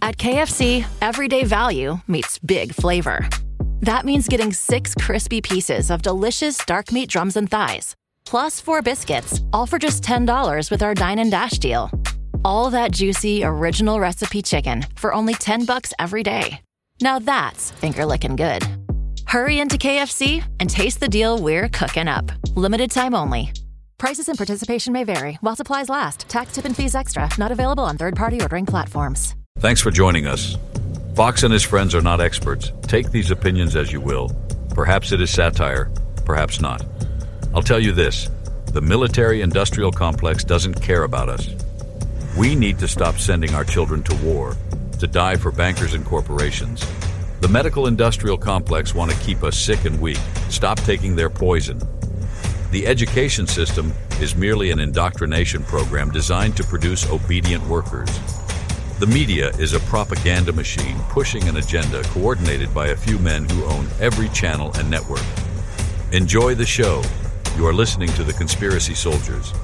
At KFC, everyday value meets big flavor. That means getting 6 crispy pieces of delicious dark meat drums and thighs, plus 4 biscuits, all for just $10 with our Dine and Dash deal. All that juicy, original recipe chicken for only $10 every day. Now that's finger-licking good. Hurry into KFC and taste the deal we're cooking up. Limited time only. Prices and participation may vary while supplies last. Tax, tip, and fees extra. Not available on third-party ordering platforms. Thanks for joining us. Fox and his friends are not experts. Take these opinions as you will. Perhaps it is satire, perhaps not. I'll tell you this, the military-industrial complex doesn't care about us. We need to stop sending our children to war, to die for bankers and corporations. The medical-industrial complex want to keep us sick and weak, stop taking their poison. The education system is merely an indoctrination program designed to produce obedient workers. The media is a propaganda machine pushing an agenda coordinated by a few men who own every channel and network. Enjoy the show. You are listening to The Conspiracy Soldiers.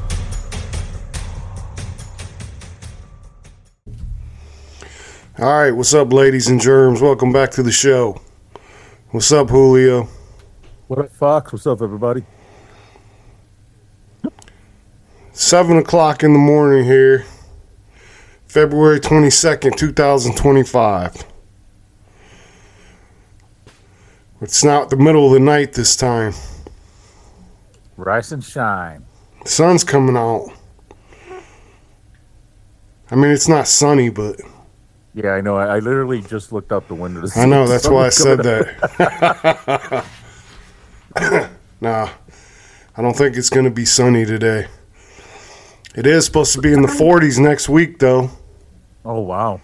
All right, what's up, ladies and germs? Welcome back to the show. What's up, Julio? What up, Fox? What's up, everybody? 7 o'clock in the morning here. February 22nd, 2025. It's not the middle of the night this time. Rise and shine. The sun's coming out. I mean, it's not sunny, but... Yeah, I know. I literally just looked out the window to see. I know, that's why I said that. Nah, I don't think it's going to be sunny today. It is supposed to be in the 40s next week, though. Oh, wow.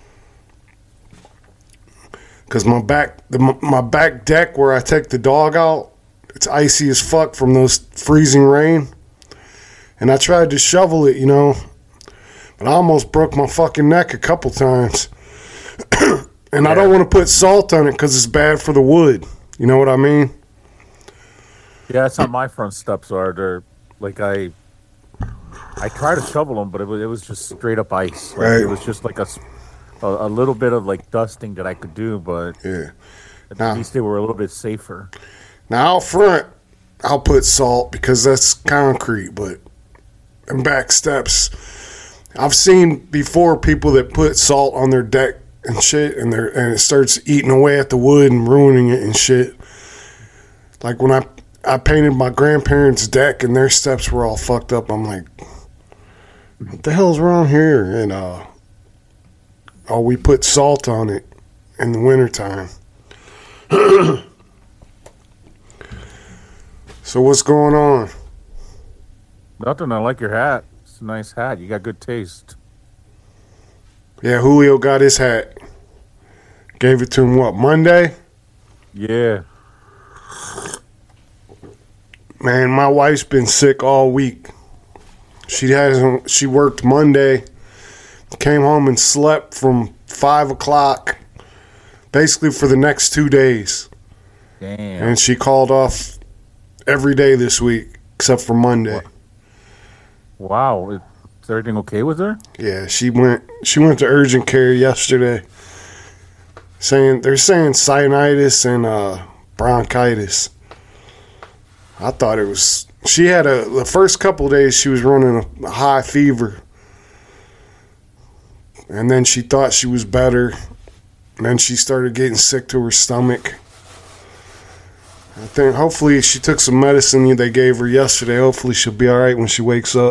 Because my back deck where I take the dog out, it's icy as fuck from those freezing rain. And I tried to shovel it, you know, but I almost broke my fucking neck a couple times. And I don't want to put salt on it because it's bad for the wood. You know what I mean? Yeah, that's how my front steps are. They're like I tried to shovel them, but it was just straight up ice. Like, right. It was just like a little bit of like dusting that I could do, but yeah, at least they were a little bit safer. Now out front, I'll put salt because that's concrete, but and back steps, I've seen before people that put salt on their deck and shit, and it starts eating away at the wood and ruining it and shit. Like when I painted my grandparents' deck and their steps were all fucked up. I'm like, what the hell's wrong here? And we put salt on it in the wintertime. So what's going on? Nothing. I like your hat. It's a nice hat. You got good taste. Yeah, Julio got his hat. Gave it to him, what, Monday? Yeah. Man, my wife's been sick all week. She worked Monday, came home and slept from 5 o'clock, basically for the next 2 days. Damn. And she called off every day this week, except for Monday. Wow. Is everything okay with her? Yeah, she went to urgent care yesterday. They're saying sinusitis and bronchitis. I thought it was. She had the first couple of days she was running a high fever, and then she thought she was better, and then she started getting sick to her stomach. I think hopefully she took some medicine they gave her yesterday. Hopefully she'll be all right when she wakes up.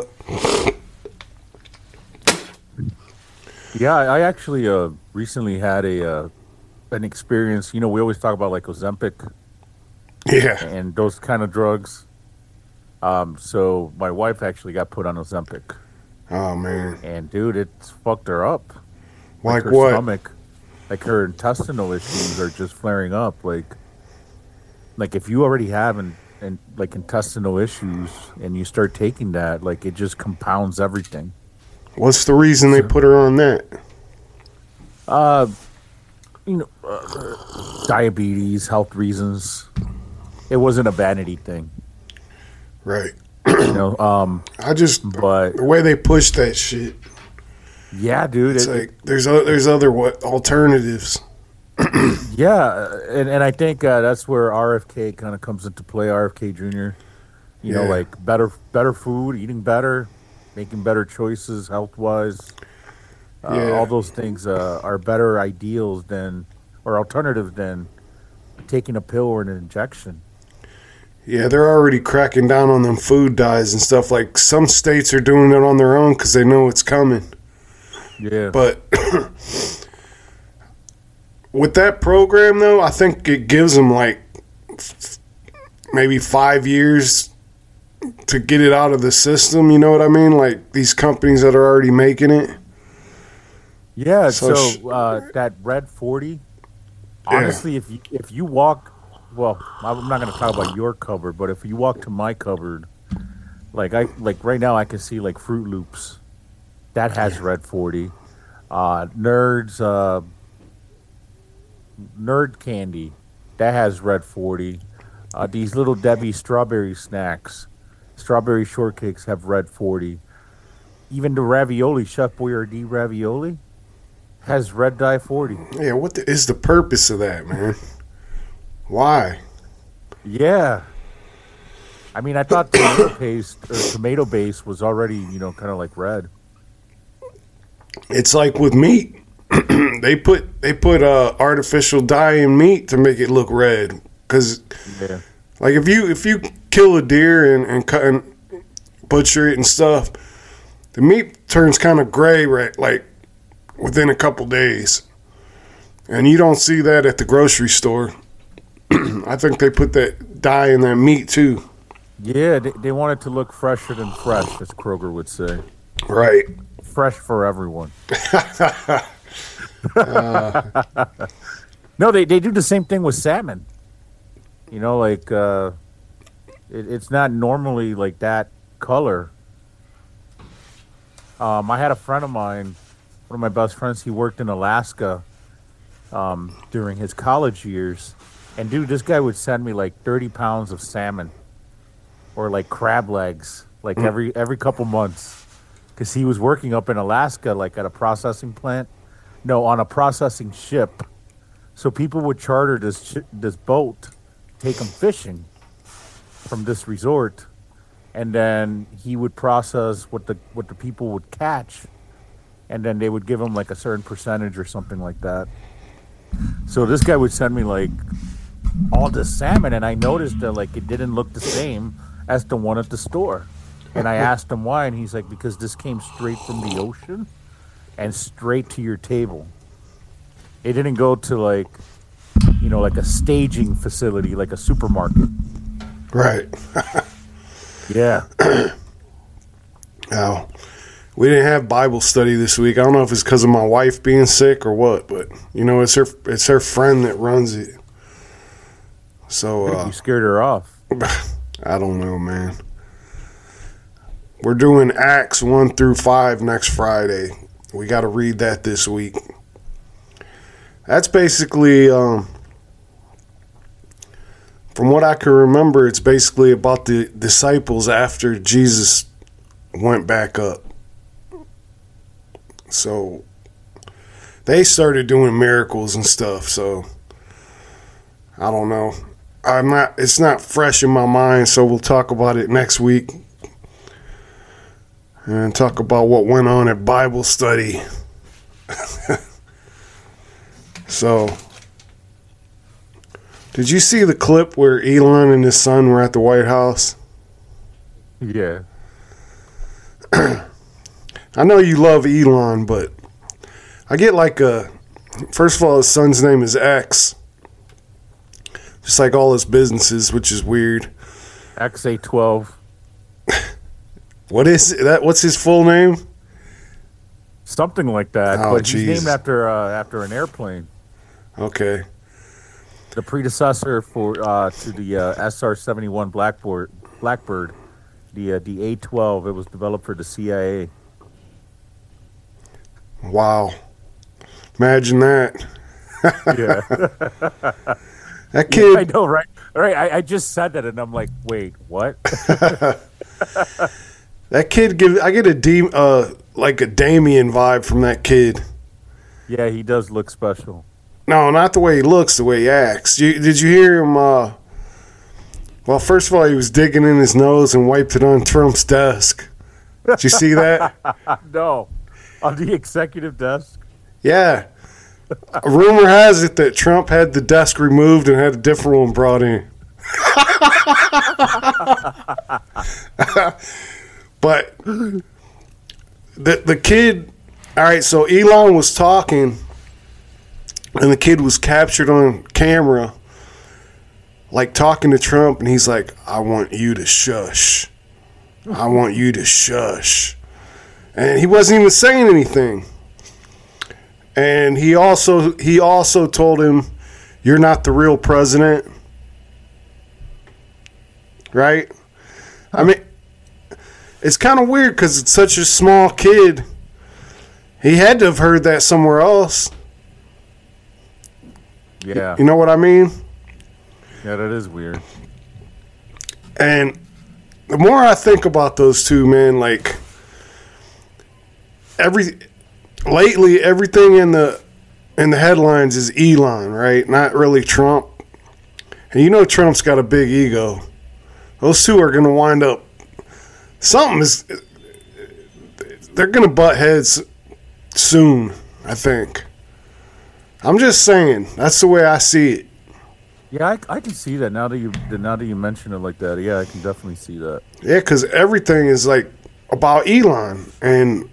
Yeah, I actually recently had an experience. You know, we always talk about like Ozempic. Yeah. And those kind of drugs. So my wife actually got put on Ozempic. Oh, man. And, dude, it's fucked her up. Like her what? Stomach, like her intestinal issues are just flaring up. Like if you already have like intestinal issues and you start taking that, like it just compounds everything. What's the reason they put her on that? Diabetes, health reasons. It wasn't a vanity thing. Right. You know, but the way they push that shit, Yeah, dude. It's like there's other alternatives. Yeah, and I think that's where RFK kind of comes into play. RFK Jr. You know, like better food, eating better, making better choices health wise. All those things are better ideals than or alternatives than taking a pill or an injection. Yeah, they're already cracking down on them food dyes and stuff. Like some states are doing it on their own because they know it's coming. Yeah, but with that program though, I think it gives them like maybe 5 years to get it out of the system. You know what I mean? Like these companies that are already making it. Yeah. So that Red 40. Honestly, if you walk, well, I'm not going to talk about your cupboard, but if you walk to my cupboard, like right now, I can see like Fruit Loops, that has Red 40, Nerd candy, that has Red 40. These Little Debbie strawberry snacks, strawberry shortcakes have Red 40. Even the ravioli, Chef Boyardee ravioli, has red dye 40. Yeah, what is the purpose of that, man? Why? Yeah. I mean, I thought tomato base was already, kind of like red. It's like with meat. they put artificial dye in meat to make it look red. Because, like, if you kill a deer and cut and butcher it and stuff, the meat turns kind of gray, right? Like, within a couple days. And you don't see that at the grocery store. I think they put that dye in that meat too. Yeah, they want it to look fresher than fresh, as Kroger would say. Right. Fresh for everyone. No, they do the same thing with salmon. Like it's not normally like that color. I had a friend of mine, one of my best friends, he worked in Alaska during his college years. And, dude, this guy would send me, like, 30 pounds of salmon or, like, crab legs, like, every couple months. Because he was working up in Alaska, like, at a processing plant. No, on a processing ship. So people would charter this boat, take them fishing from this resort. And then he would process what the people would catch. And then they would give him like a certain percentage or something like that. So this guy would send me like all the salmon, and I noticed that like it didn't look the same as the one at the store. And I asked him why, and he's like, because this came straight from the ocean and straight to your table. It didn't go to like, like a staging facility, like a supermarket. Right. Yeah. Oh. We didn't have Bible study this week. I don't know if it's because of my wife being sick or what, but it's her friend that runs it. So you scared her off. I don't know, man. We're doing Acts 1-5 next Friday. We got to read that this week. That's basically, from what I can remember, it's basically about the disciples after Jesus went back up. So they started doing miracles and stuff. So I don't know. It's not fresh in my mind. So we'll talk about it next week and talk about what went on at Bible study. So did you see the clip where Elon and his son were at the White House? Yeah. I know you love Elon, but I get like first of all, his son's name is X. Just like all his businesses, which is weird. XA12. What is that? What's his full name? Something like that. Oh, but geez. He's named after an airplane. Okay. The predecessor to the SR-71 Blackbird, the A-12. It was developed for the CIA. Wow. Imagine that. Yeah. That kid. Yeah, I know, right? Right. I just said that, and I'm like, wait, what? That kid I get a like a Damien vibe from that kid. Yeah, he does look special. No, not the way he looks, the way he acts. Did you hear him? Well, first of all, he was digging in his nose and wiped it on Trump's desk. Did you see that? No. On the executive desk? Yeah. A rumor has it that Trump had the desk removed and had a different one brought in. But the kid, all right, so Elon was talking and the kid was captured on camera like talking to Trump, and he's like, I want you to shush. I want you to shush. And he wasn't even saying anything. And he also told him, you're not the real president. Right? I mean, it's kind of weird because it's such a small kid. He had to have heard that somewhere else. Yeah. You know what I mean? Yeah, that is weird. And the more I think about those two, man, like lately everything in the headlines is Elon, right? Not really Trump. And you know Trump's got a big ego. Those two are going to wind up they're going to butt heads soon, I think. I'm just saying, that's the way I see it. Yeah, I can see that now that you mention it like that. Yeah, I can definitely see that. Yeah, because everything is like about Elon, and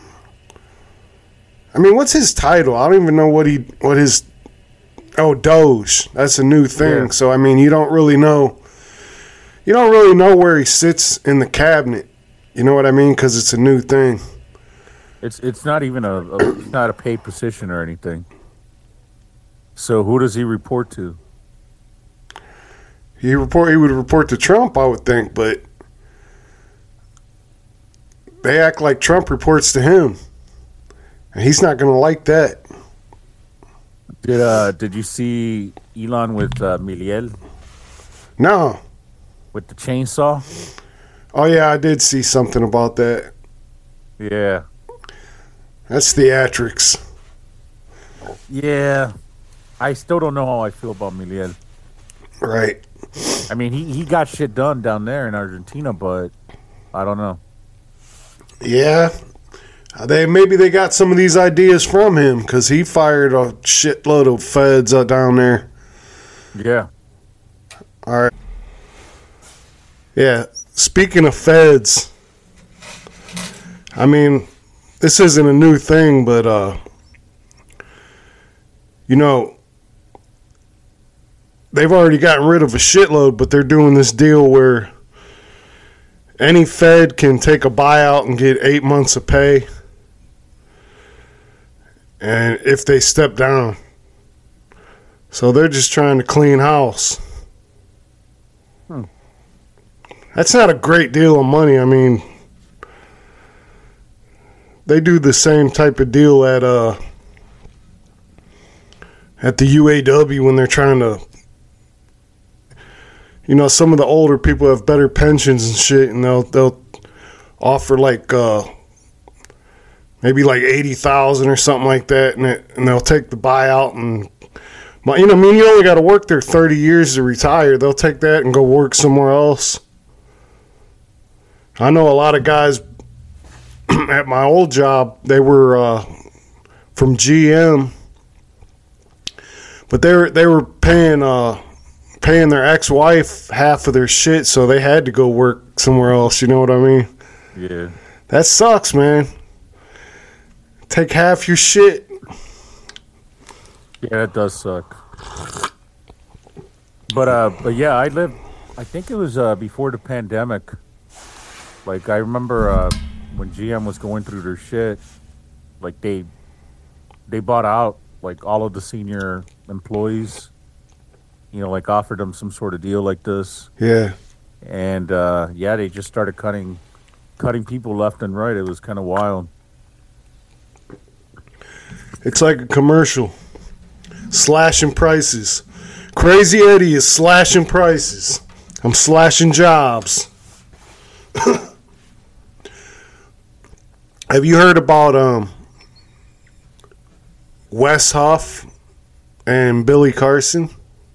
I mean, what's his title? I don't even know what his Doge. That's a new thing. Yeah. So I mean, you don't really know where he sits in the cabinet. You know what I mean? Because it's a new thing. It's not even it's not a paid position or anything. So who does he report to? He would report to Trump, I would think, but they act like Trump reports to him, and he's not going to like that. Did you see Elon with Miliel? No. With the chainsaw? Oh yeah, I did see something about that. Yeah. That's theatrics. Yeah. I still don't know how I feel about Miliel. Right. I mean, he got shit done down there in Argentina, but I don't know. Yeah. Maybe they got some of these ideas from him because he fired a shitload of feds down there. Yeah. All right. Yeah. Speaking of feds, I mean, this isn't a new thing, but, they've already gotten rid of a shitload, but they're doing this deal where any Fed can take a buyout and get 8 months of pay. And if they step down. So they're just trying to clean house. That's not a great deal of money. I mean, they do the same type of deal at the UAW when they're trying to, some of the older people have better pensions and shit, and they'll offer like maybe like 80,000 or something like that, and they'll take the buyout, and you only got to work there 30 years to retire. They'll take that and go work somewhere else. I know a lot of guys at my old job. They were from GM, but they were paying their ex-wife half of their shit, so they had to go work somewhere else. You know what I mean? Yeah. That sucks, man. Take half your shit. Yeah, it does suck. But yeah, I think it was before the pandemic. Like, I remember when GM was going through their shit, like they bought out like all of the senior employees. Like offered them some sort of deal like this. Yeah. And they just started cutting people left and right. It was kind of wild. It's like a commercial. Slashing prices. Crazy Eddie is slashing prices. I'm slashing jobs. Have you heard about Wes Huff and Billy Carson?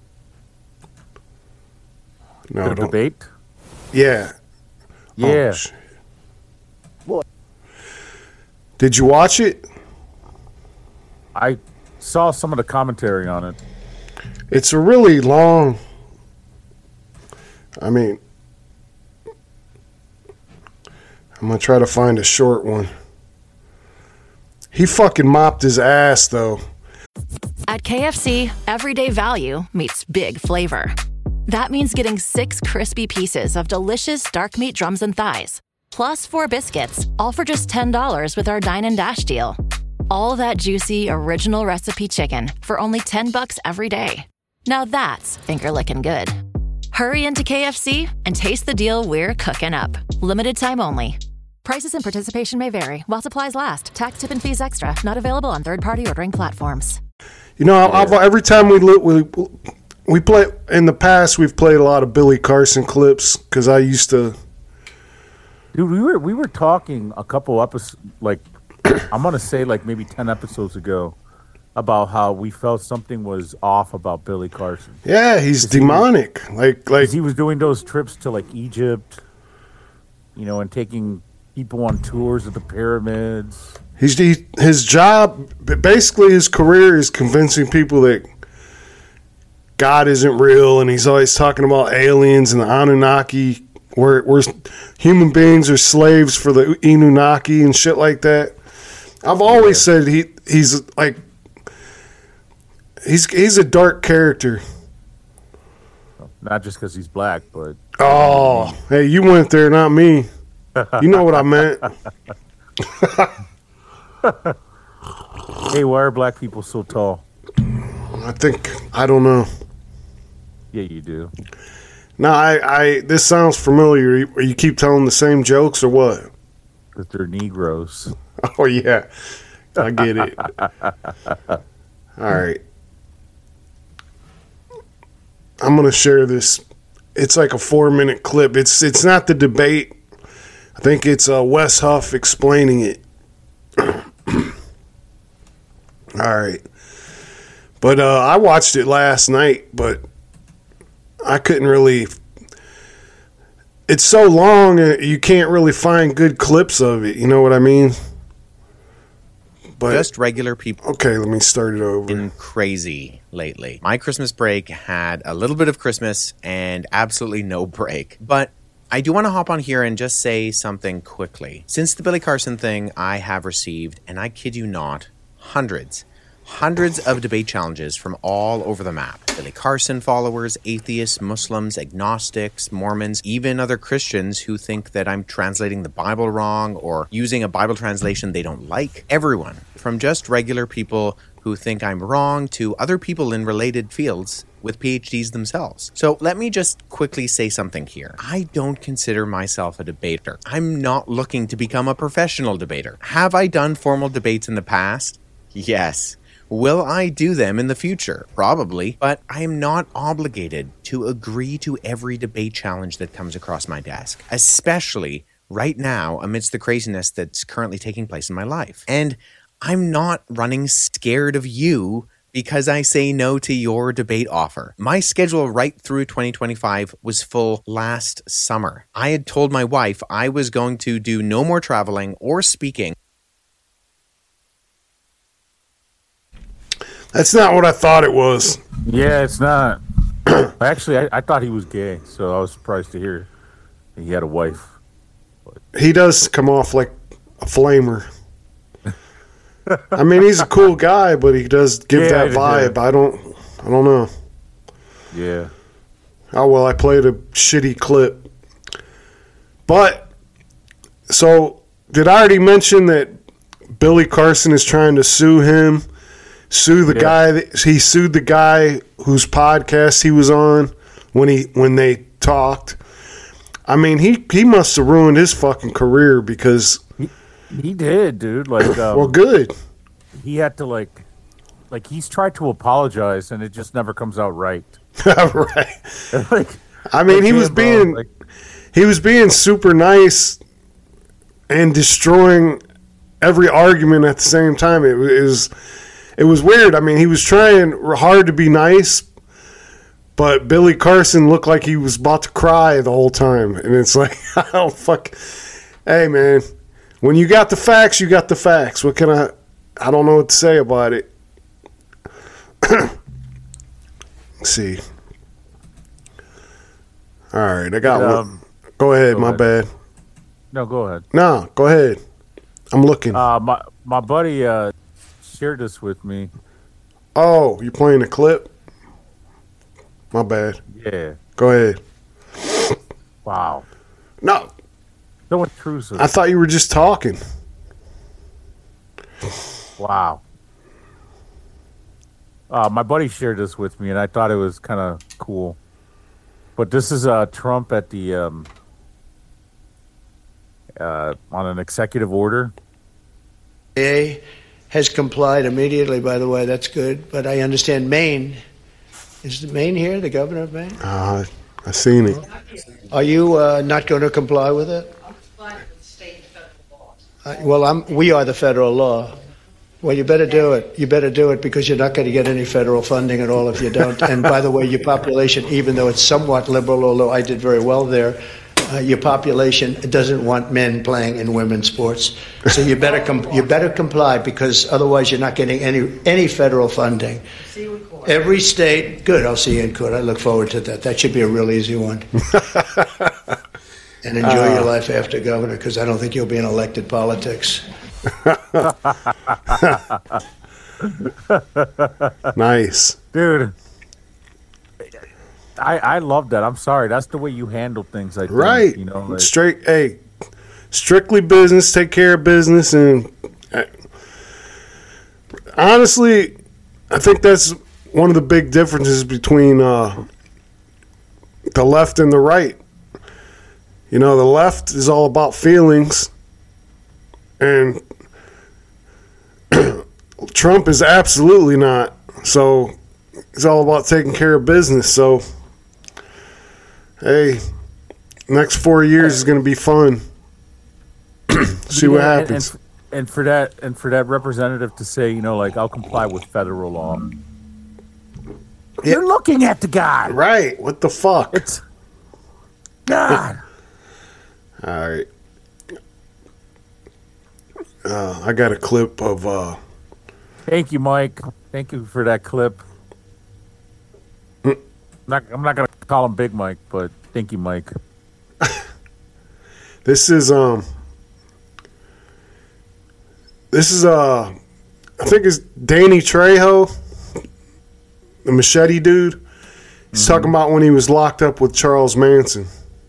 No, The debate? Yeah. Yeah. Oh, shit. Did you watch it? I saw some of the commentary on it. It's a really long. I mean, I'm going to try to find a short one. He fucking mopped his ass, though. At KFC, everyday value meets big flavor. That means getting 6 crispy pieces of delicious dark meat drums and thighs, plus 4 biscuits, all for just $10 with our Dine and Dash deal. All that juicy, original recipe chicken for only $10 every day. Now that's finger-licking good. Hurry into KFC and taste the deal we're cooking up. Limited time only. Prices and participation may vary while supplies last. Tax, tip, and fees extra. Not available on third-party ordering platforms. You know, every time we play in the past, we've played a lot of Billy Carson clips because I used to. Dude, we were talking a couple episodes, like I'm gonna say like maybe 10 episodes ago, about how we felt something was off about Billy Carson. Yeah, he's demonic. Like he was doing those trips to like Egypt, you know, and taking people on tours of the pyramids. His job, basically his career is convincing people that God isn't real, and he's always talking about aliens and the Anunnaki, where human beings are slaves for the Anunnaki and shit like that. I've always said he's like he's a dark character. Not just because he's black, but hey, you went there, not me. You know what I meant. Hey, why are black people so tall? I don't know. Yeah, you do. No, this sounds familiar. You keep telling the same jokes or what? Because they're Negroes. Oh, yeah. I get it. All right. I'm going to share this. It's like a 4-minute clip. It's not the debate. I think it's Wes Huff explaining it. All right. But I watched it last night, but I couldn't really. It's so long, you can't really find good clips of it. You know what I mean? But just regular people. Okay, let me start it over. Been crazy lately. My Christmas break had a little bit of Christmas and absolutely no break. But I do want to hop on here and just say something quickly. Since the Billy Carson thing, I have received, and I kid you not, hundreds of debate challenges from all over the map. Billy Carson followers, atheists, Muslims, agnostics, Mormons, even other Christians who think that I'm translating the Bible wrong or using a Bible translation they don't like. Everyone, from just regular people who think I'm wrong to other people in related fields with PhDs themselves. So let me just quickly say something here. I don't consider myself a debater. I'm not looking to become a professional debater. Have I done formal debates in the past? Yes. Will I do them in the future? Probably, but I am not obligated to agree to every debate challenge that comes across my desk, especially right now amidst the craziness that's currently taking place in my life. And I'm not running scared of you because I say no to your debate offer. My schedule right through 2025 was full last summer. I had told my wife I was going to do no more traveling or speaking. That's not what I thought it was. Yeah, it's not. Actually, I thought he was gay, so I was surprised to hear he had a wife. He does come off like a flamer. I mean, he's a cool guy, but he does give that vibe. Yeah. I don't know. Yeah. Oh, well, I played a shitty clip. But, so, did I already mention that Billy Carson is trying to sue him? He sued the guy whose podcast he was on when they talked. I mean, he must have ruined his fucking career because he did, dude. Like, well, good. He had to like he's tried to apologize and it just never comes out right. Right. Like, I mean, he was being super nice and destroying every argument at the same time. It was weird. I mean, he was trying hard to be nice, but Billy Carson looked like he was about to cry the whole time. And it's like, oh, fuck. Hey, man, when you got the facts, you got the facts. What can I don't know what to say about it. Let's see. All right, I got one. Go ahead, my bad. No, go ahead. No, go ahead. I'm looking. My buddy shared this with me. Oh, you playing a clip? My bad. Yeah. Go ahead. Wow. No. So intrusive. I thought you were just talking. Wow. My buddy shared this with me, and I thought it was kind of cool. But this is Trump at the on an executive order. Has complied immediately, by the way. That's good. But I understand Maine. Is Maine here, the governor of Maine? I seen it. Are you not going to comply with it? I'm complying with state and federal laws. Well, we are the federal law. Well, you better do it. You better do it because you're not going to get any federal funding at all if you don't. And by the way, your population, even though it's somewhat liberal, although I did very well there, your population doesn't want men playing in women's sports. So you better comply because otherwise you're not getting any federal funding. See you in court. Every state, good. I'll see you in court. I look forward to that. That should be a real easy one. And enjoy your life after governor because I don't think you'll be in elected politics. Nice, dude. I love that. I'm sorry. That's the way you handle things. I think, right? You know, like, strictly business. Take care of business, and honestly, I think that's one of the big differences between the left and the right. You know, the left is all about feelings, and Trump is absolutely not. So it's all about taking care of business. So, hey, next 4 years is going to be fun. See what happens. And for that representative to say, you know, like, I'll comply with federal law. You're looking at the guy. Right. What the fuck? It's God. All right. I got a clip of... Thank you, Mike. Thank you for that clip. I'm not going to call him Big Mike, but thank you, Mike. This is I think it's Danny Trejo, the machete dude. He's talking about when he was locked up with Charles Manson.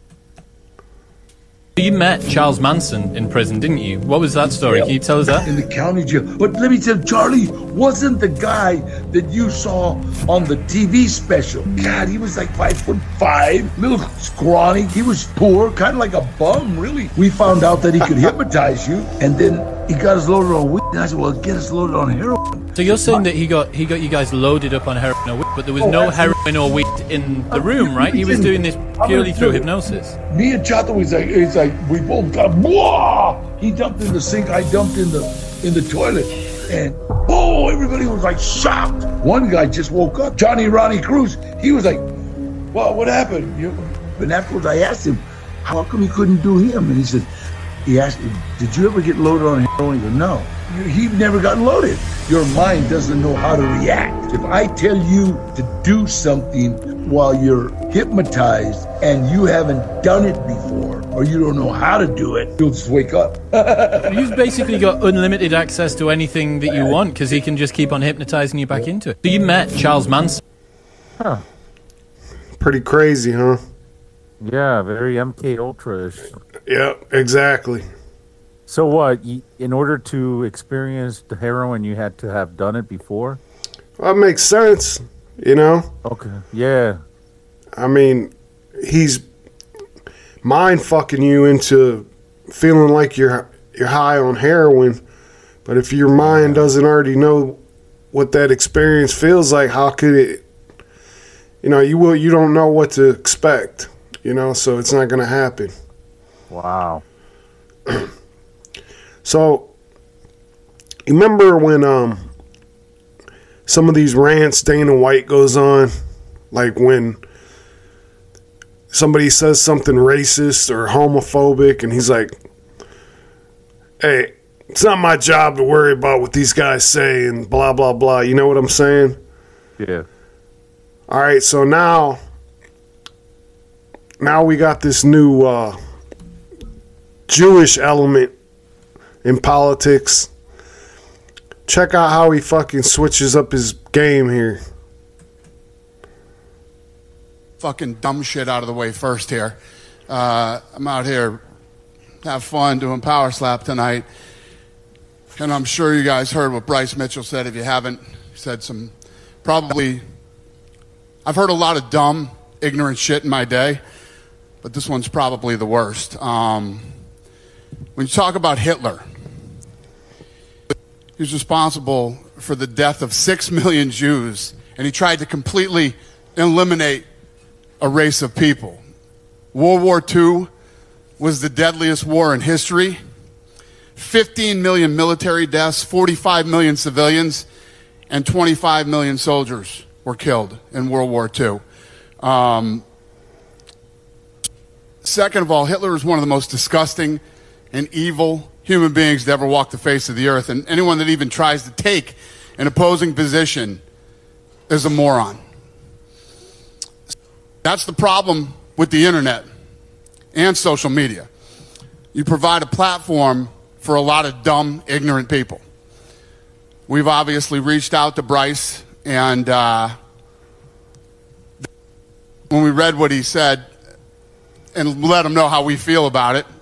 You met Charles Manson in prison, didn't you? What was that story? Yep. Can you tell us that? In the county jail. But let me tell you, Charlie wasn't the guy that you saw on the TV special. God, he was like 5'5", little scrawny. He was poor, kind of like a bum, really. We found out that he could hypnotize you, and then he got us loaded on weed. And I said, well, get us loaded on heroin. So you're saying that he got you guys loaded up on heroin or weed, but there was no heroin or weed in the room, right? He was doing this purely through hypnosis. Me and Chato was like, it's like we both got whoa. He dumped in the sink, I dumped in the toilet, and oh, everybody was like shocked. One guy just woke up, Johnny Ronnie Cruz. He was like, well, what happened? And afterwards, I asked him, how come he couldn't do him? And he asked me, did you ever get loaded on heroin? He goes, no. He'd never gotten loaded. Your mind doesn't know how to react. If I tell you to do something while you're hypnotized and you haven't done it before, or you don't know how to do it, you'll just wake up. You've basically got unlimited access to anything that you want because he can just keep on hypnotizing you back into it. So you met Charles Manson. Huh. Pretty crazy, huh? Yeah, very MK Ultra-ish. Yeah, exactly. So what? In order to experience the heroin, you had to have done it before? Well, that makes sense, you know? Okay, yeah. I mean, he's mind fucking you into feeling like you're high on heroin, but if your mind doesn't already know what that experience feels like, how could it? You know, you don't know what to expect, you know, so it's not going to happen. Wow. So, You remember when some of these rants Dana White goes on, like when somebody says something racist or homophobic, and he's like, "Hey, it's not my job to worry about what these guys say," and blah blah blah. You know what I'm saying? Yeah. All right, so now we got this new Jewish element in politics. Check out how he fucking switches up his game here. Fucking dumb shit out of the way first here. I'm out here, have fun doing Power Slap tonight. And I'm sure you guys heard what Bryce Mitchell said. If you haven't, he said some probably... I've heard a lot of dumb, ignorant shit in my day, but this one's probably the worst. When you talk about Hitler, he was responsible for the death of 6 million Jews, and he tried to completely eliminate a race of people. World War II was the deadliest war in history. 15 million military deaths, 45 million civilians, and 25 million soldiers were killed in World War II. Second of all, Hitler is one of the most disgusting and evil human beings to ever walk the face of the earth, and anyone that even tries to take an opposing position is a moron. That's the problem with the internet and social media. You provide a platform for a lot of dumb, ignorant people. We've obviously reached out to Bryce, and when we read what he said and let him know how we feel about it,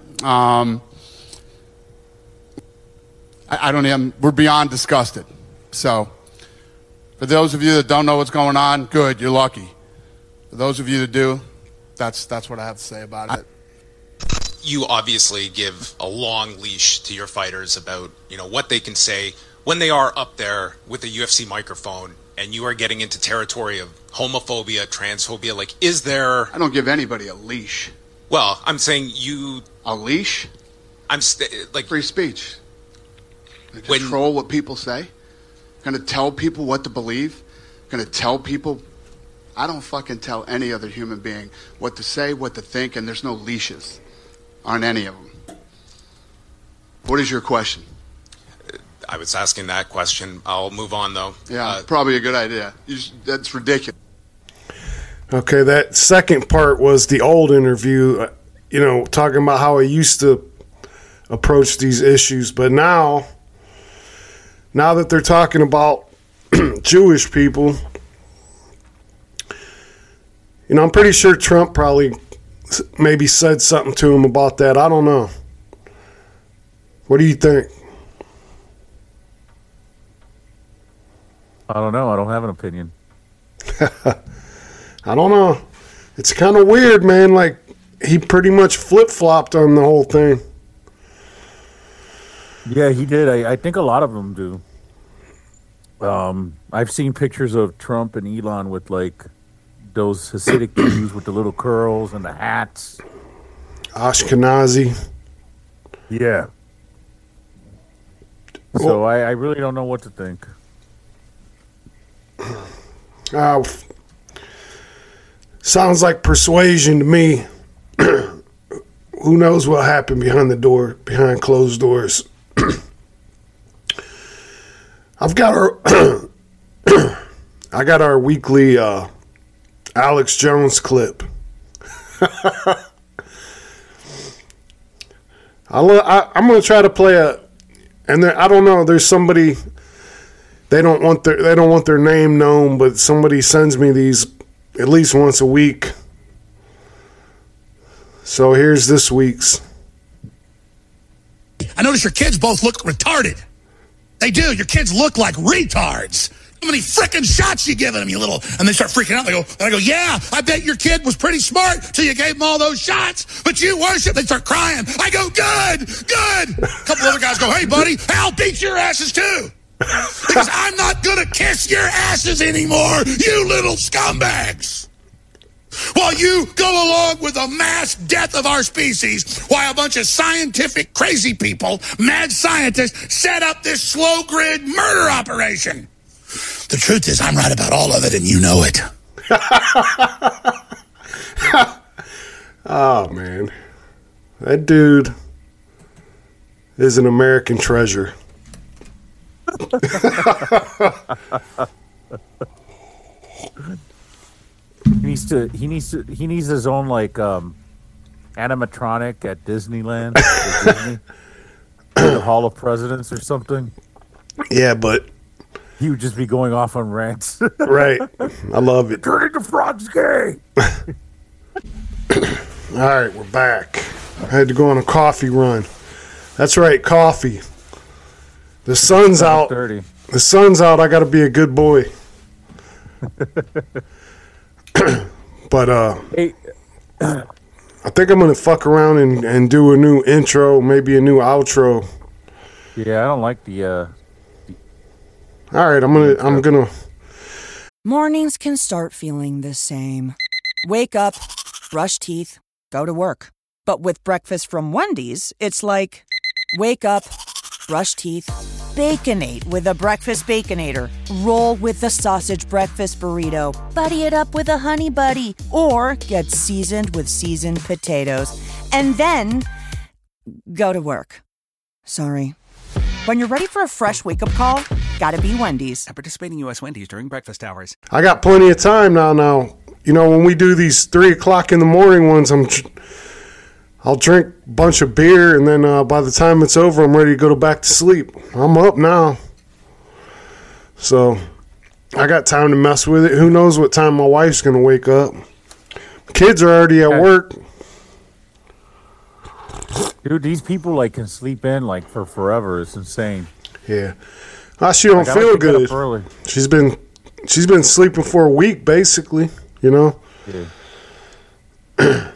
we're beyond disgusted. So, for those of you that don't know what's going on, good, you're lucky. For those of you that do, that's what I have to say about it. You obviously give a long leash to your fighters about, what they can say when they are up there with a UFC microphone, and you are getting into territory of homophobia, transphobia. Like, is there... I don't give anybody a leash. Well, I'm saying you... A leash? Like... Free speech. Control what people say? Going to tell people what to believe? Going to tell people... I don't fucking tell any other human being what to say, what to think, and there's no leashes on any of them. What is your question? I was asking that question. I'll move on, though. Yeah, probably a good idea. That's ridiculous. Okay, that second part was the old interview, talking about how he used to approach these issues. But now that they're talking about Jewish people, I'm pretty sure Trump probably maybe said something to him about that. I don't know. What do you think? I don't know. I don't have an opinion. I don't know. It's kind of weird, man. Like, he pretty much flip-flopped on the whole thing. Yeah, he did. I think a lot of them do. I've seen pictures of Trump and Elon with, like, those Hasidic Jews with the little curls and the hats. Ashkenazi. Yeah. So I really don't know what to think. Sounds like persuasion to me. Who knows what happened behind closed doors. I got our weekly Alex Jones clip. I'm going to try to play and I don't know, there's somebody, they don't want their name known, but somebody sends me these at least once a week. So here's this week's. I notice your kids both look retarded. They do. Your kids look like retards. How many frickin' shots you giving them, you little... And they start freaking out. I go, yeah, I bet your kid was pretty smart till you gave him all those shots, but you worship. They start crying. I go, good. A couple other guys go, hey, buddy, I'll beat your asses too. Because I'm not going to kiss your asses anymore, you little scumbags. while you go along with the mass death of our species, while a bunch of scientific crazy people, mad scientists, set up this slow grid murder operation. The truth is, I'm right about all of it, and you know it. Oh, man. That dude is an American treasure. He needs his own like animatronic at Disneyland, or Disney, or the Hall of Presidents or something. Yeah, but he would just be going off on rants. Right. I love it. Turn into Frog's gay. All right, we're back. I had to go on a coffee run. That's right, coffee. The sun's out. The sun's out. I got to be a good boy. But hey, I think I'm gonna fuck around and do a new intro, maybe a new outro. Yeah, I don't like the. All right, I'm gonna. Mornings can start feeling the same. Wake up, brush teeth, go to work. But with breakfast from Wendy's, it's like, wake up, brush teeth, Baconate with a breakfast Baconator. Roll with the sausage breakfast burrito. Buddy it up with a honey buddy. Or get seasoned with seasoned potatoes. And then go to work. Sorry. When you're ready for a fresh wake-up call, gotta be Wendy's. At participating U.S. Wendy's during breakfast hours. I got plenty of time now. You know, when we do these 3 o'clock in the morning ones, I'll drink a bunch of beer, and then by the time it's over, I'm ready to go back to sleep. I'm up now. So I got time to mess with it. Who knows what time my wife's going to wake up. Kids are already at work. Dude, these people like can sleep in like for forever. It's insane. Yeah. She don't feel good. She's been sleeping for a week, basically, you know? Yeah.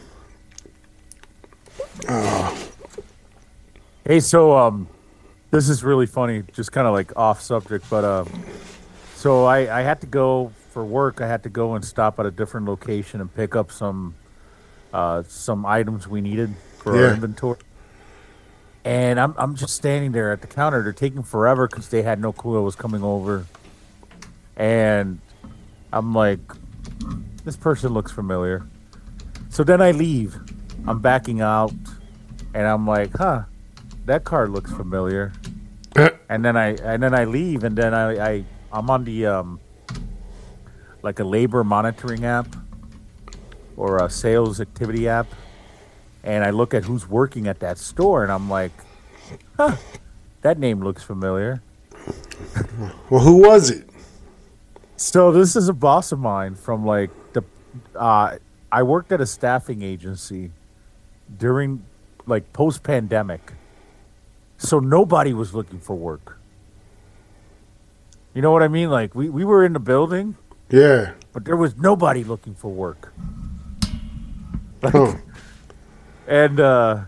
Hey, so this is really funny, just kind of like off subject, but so I had to go for work. I had to go and stop at a different location and pick up some items we needed for our inventory. And I'm just standing there at the counter. They're taking forever because they had no clue I was coming over. And I'm like, this person looks familiar. So then I leave. I'm backing out, and I'm like, that car looks familiar. and then I leave, and then I'm on the like a labor monitoring app or a sales activity app, and I look at who's working at that store, and I'm like, that name looks familiar. Well, who was it? So this is a boss of mine from like the. I worked at a staffing agency during like post-pandemic, so nobody was looking for work. You know what I mean? Like we were in the building, but there was nobody looking for work. Like, and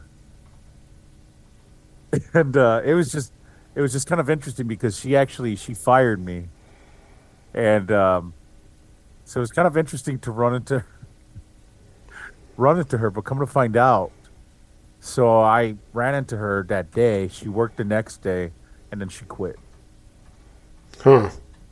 it was just kind of interesting because she fired me, and so it was kind of interesting to run into her, but come to find out, so I ran into her that day. She worked the next day, and then she quit. I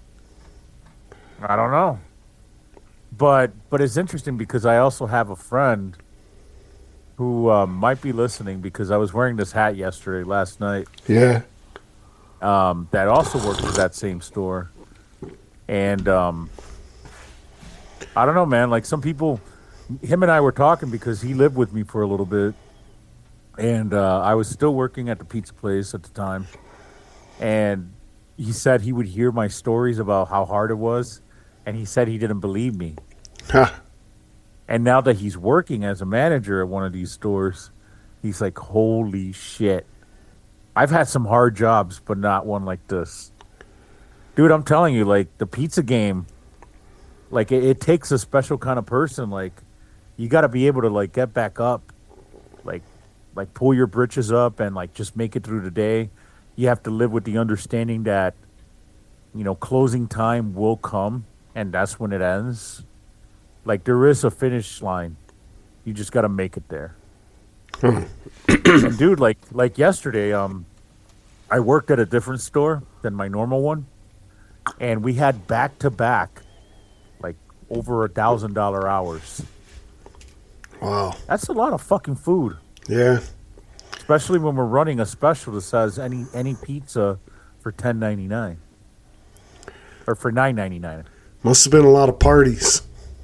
don't know. But it's interesting because I also have a friend who might be listening because I was wearing this hat last night. Yeah. That also worked at that same store. And I don't know, man. Like some people... Him and I were talking because he lived with me for a little bit, and I was still working at the pizza place at the time, and he said he would hear my stories about how hard it was, and he said he didn't believe me. And now that he's working as a manager at one of these stores, he's like, holy shit. I've had some hard jobs, but not one like this. Dude, I'm telling you, like, the pizza game, like, it takes a special kind of person, like, you got to be able to like get back up, like pull your britches up and like just make it through the day. You have to live with the understanding that, you know, closing time will come and that's when it ends. Like, there is a finish line. You just got to make it there. And dude, like yesterday, I worked at a different store than my normal one, and we had back-to-back, like, over $1,000 hours. Wow. That's a lot of fucking food. Yeah. Especially when we're running a special that says any pizza for $10.99 or for $9.99. Must have been a lot of parties.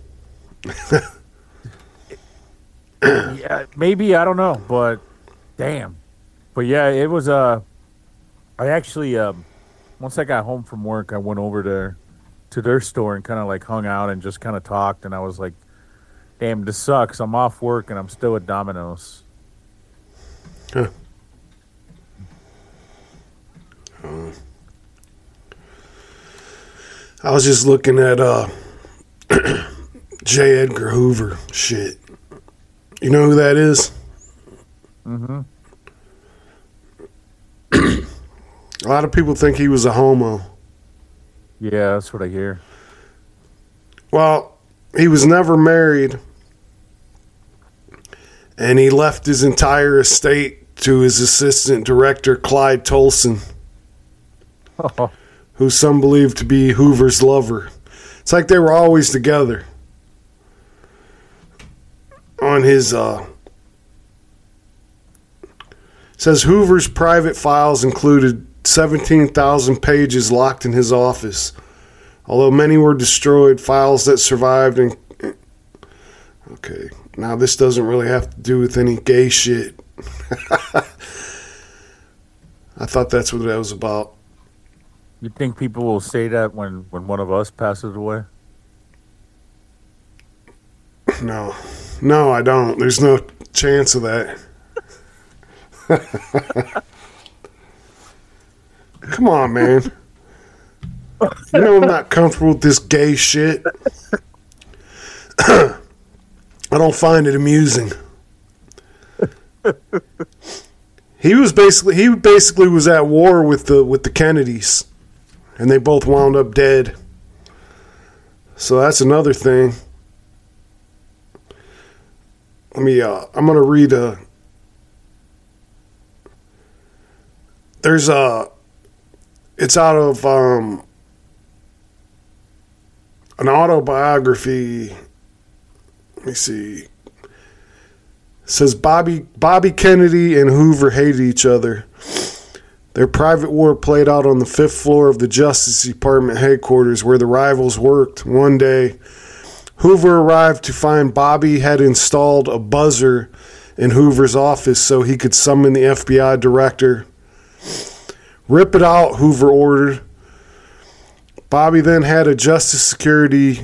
Yeah, maybe, I don't know, but damn. But yeah, it was I actually once I got home from work, I went over there to their store and kind of like hung out and just kind of talked, and I was like, damn, this sucks. I'm off work and I'm still at Domino's. Huh. I was just looking at J. Edgar Hoover shit. You know who that is? Mm-hmm. A lot of people think he was a homo. Yeah, that's what I hear. Well, he was never married, and he left his entire estate to his assistant director, Clyde Tolson, who some believe to be Hoover's lover. It's like they were always together. On his says Hoover's private files included 17,000 pages locked in his office. Although many were destroyed, files that survived and okay, now this doesn't really have to do with any gay shit. I thought that's what that was about. You think people will say that when one of us passes away? No, I don't. There's no chance of that. Come on, man. You know I'm not comfortable with this gay shit. I don't find it amusing. He basically was at war with the Kennedys, and they both wound up dead. So that's another thing. I'm going to read it's out of an autobiography. Let me see. It says Bobby Kennedy and Hoover hated each other. Their private war played out on the 5th floor of the Justice Department headquarters where the rivals worked. One day, Hoover arrived to find Bobby had installed a buzzer in Hoover's office so he could summon the FBI director. "Rip it out," Hoover ordered. Bobby then had a Justice Security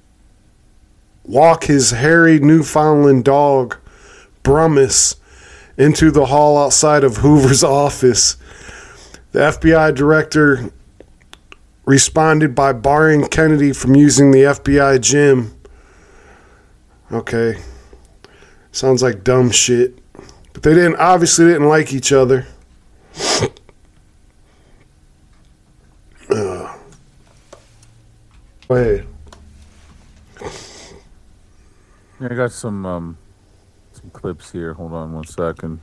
walk his hairy Newfoundland dog, Brummus, into the hall outside of Hoover's office. The FBI director responded by barring Kennedy from using the FBI gym. Okay. Sounds like dumb shit. But they obviously didn't like each other. Go ahead. I got some clips here. Hold on one second.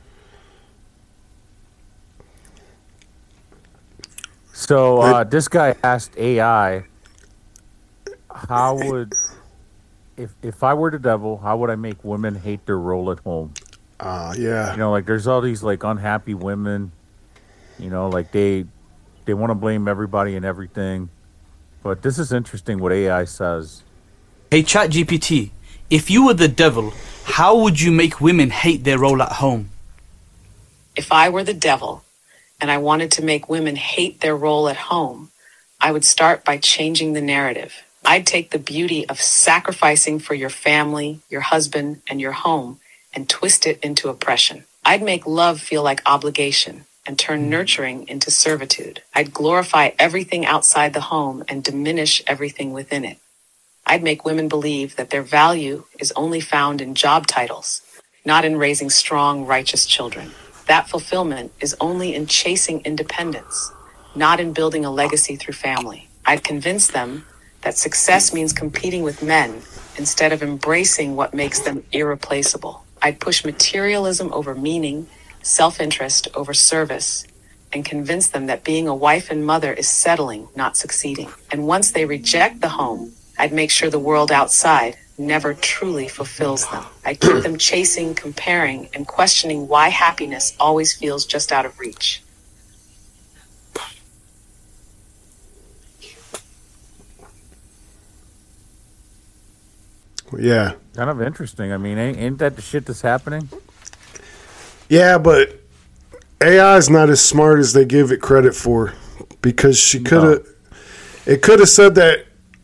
So this guy asked AI, how would, if I were the devil, how would I make women hate their role at home? Yeah. You know, like there's all these like unhappy women, you know, like they want to blame everybody and everything. But this is interesting what AI says. Hey ChatGPT, if you were the devil, how would you make women hate their role at home? If I were the devil and I wanted to make women hate their role at home, I would start by changing the narrative. I'd take the beauty of sacrificing for your family, your husband, and your home and twist it into oppression. I'd make love feel like obligation and turn nurturing into servitude. I'd glorify everything outside the home and diminish everything within it. I'd make women believe that their value is only found in job titles, not in raising strong, righteous children. That fulfillment is only in chasing independence, not in building a legacy through family. I'd convince them that success means competing with men instead of embracing what makes them irreplaceable. I'd push materialism over meaning, self-interest over service, and convince them that being a wife and mother is settling, not succeeding. And once they reject the home, I'd make sure the world outside never truly fulfills them. I'd keep them chasing, comparing, and questioning why happiness always feels just out of reach. Yeah. Kind of interesting. I mean, ain't that the shit that's happening? Yeah, but AI is not as smart as they give it credit for, because she could have. It could have said that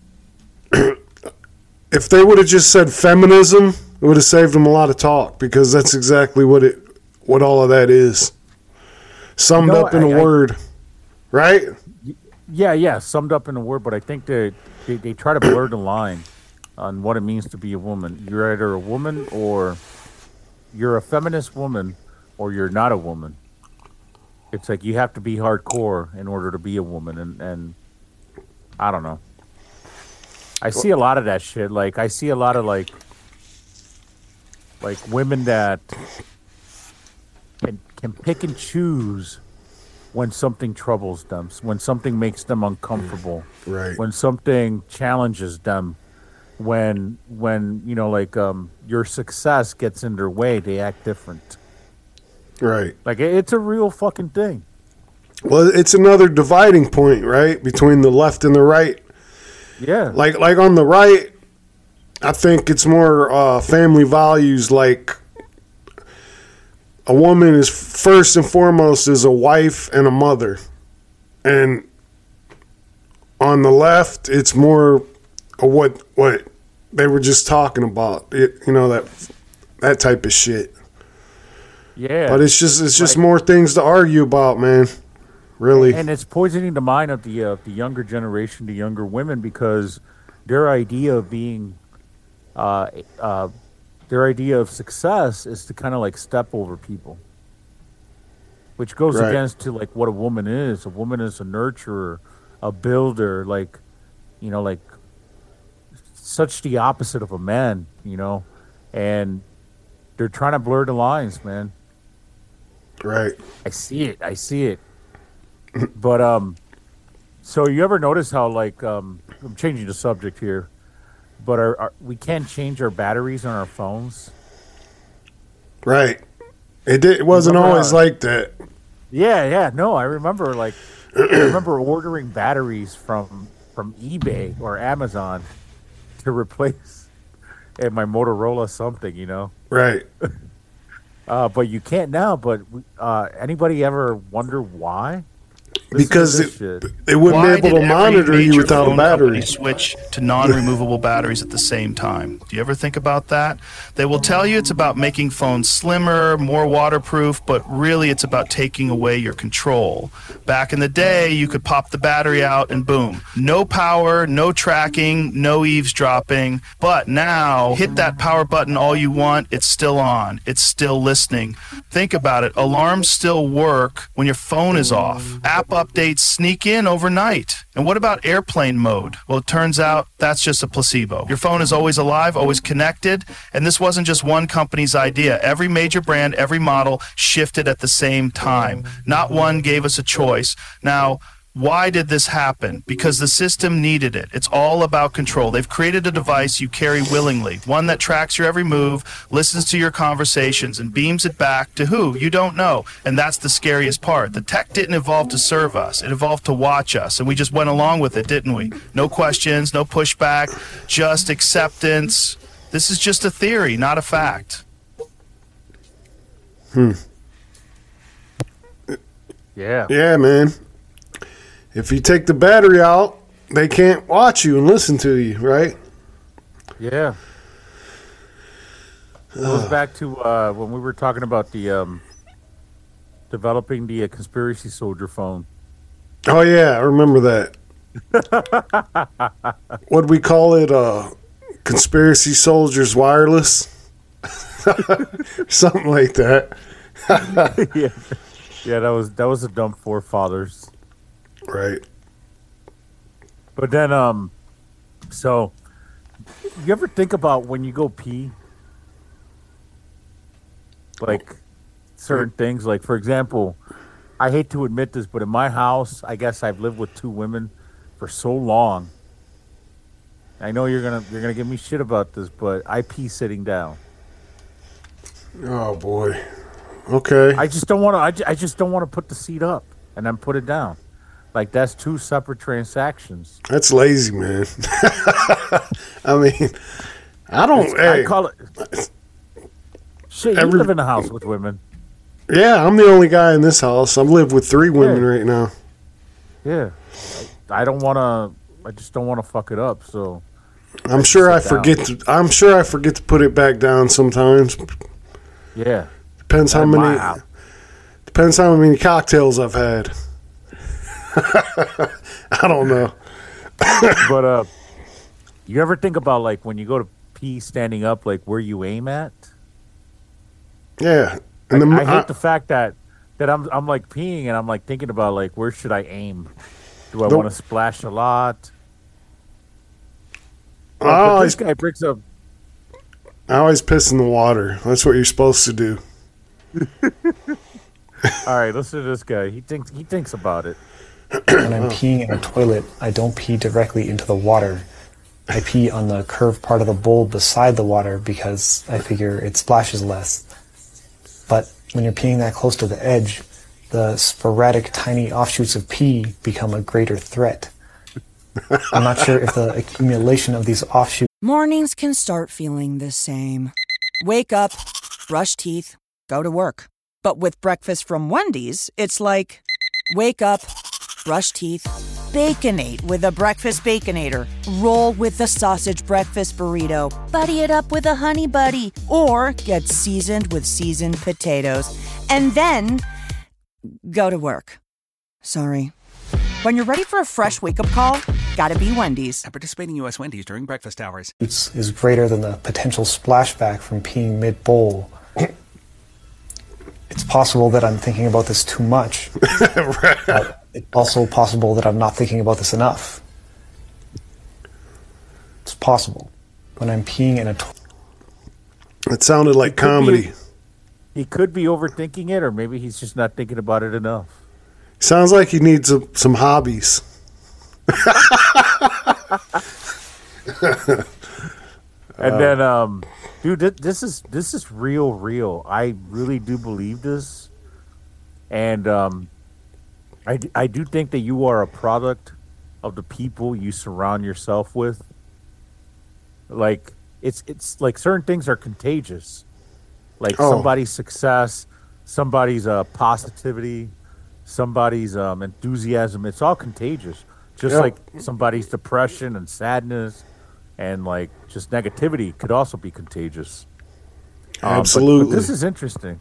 if they would have just said feminism, it would have saved them a lot of talk, because that's exactly what all of that is. Summed up in a word, right? Yeah, summed up in a word. But I think they try to blur the line on what it means to be a woman. You're either a woman, or you're a feminist woman, or you're not a woman. It's like you have to be hardcore in order to be a woman, and I don't know. I see a lot of that shit. Like, I see a lot of like women that can pick and choose when something troubles them, when something makes them uncomfortable, right? When something challenges them, when you know, like your success gets in their way, they act different. Right. Like, it's a real fucking thing. Well, it's another dividing point, right, between the left and the right. Yeah. Like on the right, I think it's more family values. Like, a woman is first and foremost is a wife and a mother, and on the left, it's more of what they were just talking about. That type of shit. Yeah. But it's just more things to argue about, man. Really. And it's poisoning the mind of the younger generation, the younger women, because their idea of being, their idea of success is to kind of like step over people, which goes Right. against to like what a woman is. A woman is a nurturer, a builder, like, you know, like such the opposite of a man, you know, and they're trying to blur the lines, man. Right. I see it. But so you ever notice how, like, I'm changing the subject here, but we can't change our batteries on our phones? Right. It wasn't always like that. Yeah. No, I remember ordering batteries from eBay or Amazon to replace my Motorola something, you know. Right. But you can't now. But anybody ever wonder why? Because they wouldn't be able to monitor you without a battery. Switch to non-removable batteries at the same time. Do you ever think about that? They will tell you it's about making phones slimmer, more waterproof, but really it's about taking away your control. Back in the day, you could pop the battery out and boom. No power, no tracking, no eavesdropping. But now, hit that power button all you want, it's still on. It's still listening. Think about it. Alarms still work when your phone is off. App updates sneak in overnight. And what about airplane mode? Well, it turns out that's just a placebo. Your phone is always alive, always connected, and this wasn't just one company's idea. Every major brand, every model shifted at the same time. Not one gave us a choice. Now, why did this happen? Because the system needed it. It's all about control. They've created a device you carry willingly, one that tracks your every move, listens to your conversations, and beams it back to who? You don't know. And that's the scariest part. The tech didn't evolve to serve us. It evolved to watch us, and we just went along with it, didn't we? No questions, no pushback, just acceptance. This is just a theory, not a fact. Yeah. Yeah, man. If you take the battery out, they can't watch you and listen to you, right? Yeah. It goes back to when we were talking about the developing the conspiracy soldier phone. Oh, yeah, I remember that. What'd we call it? Conspiracy Soldiers Wireless? Something like that. Yeah, that was a dumb forefathers. Right. But then, so You ever think about when you go pee, like certain things? Like, for example, I hate to admit this, but in my house, I guess I've lived with 2 women for so long. I know you're gonna give me shit about this, but I pee sitting down. Oh boy. Okay. I just don't want to. I just don't want to put the seat up and then put it down. Like, that's 2 separate transactions. That's lazy, man. I mean, I don't. I call it. Shit, you live in a house with women. Yeah, I'm the only guy in this house. I've lived with 3 women right now. Yeah, I don't want to. I just don't want to fuck it up. So I'm sure I forget. I'm sure I forget to put it back down sometimes. Yeah. Depends how many cocktails I've had. I don't know. But you ever think about, like, when you go to pee standing up, like, where you aim at? Yeah. And I hate the fact that I'm like peeing and I'm like thinking about, like, where should I aim? Do I want to splash a lot? This guy brings up. I always piss in the water. That's what you're supposed to do. All right, listen to this guy. He thinks about it. When I'm peeing in a toilet, I don't pee directly into the water. I pee on the curved part of the bowl beside the water because I figure it splashes less. But when you're peeing that close to the edge, the sporadic tiny offshoots of pee become a greater threat. I'm not sure if the accumulation of these offshoots... Mornings can start feeling the same. Wake up, brush teeth, go to work. But with breakfast from Wendy's, it's like, wake up, brush teeth, Baconate with a Breakfast Baconator. Roll with the Sausage Breakfast Burrito. Buddy it up with a Honey Buddy. Or get seasoned with seasoned potatoes. And then, go to work. Sorry. When you're ready for a fresh wake-up call, gotta be Wendy's. At participating U.S. Wendy's during breakfast hours. ...is greater than the potential splashback from peeing mid-bowl. It's possible that I'm thinking about this too much. But it's also possible that I'm not thinking about this enough. It's possible. When I'm peeing in a It sounded like comedy. He could be overthinking it, or maybe he's just not thinking about it enough. Sounds like he needs some hobbies. And then, dude, this is real. I really do believe this, and I do think that you are a product of the people you surround yourself with. Like it's like certain things are contagious, like somebody's success, somebody's positivity, somebody's enthusiasm. It's all contagious, just like somebody's depression and sadness. And, like, just negativity could also be contagious. Absolutely. But this is interesting.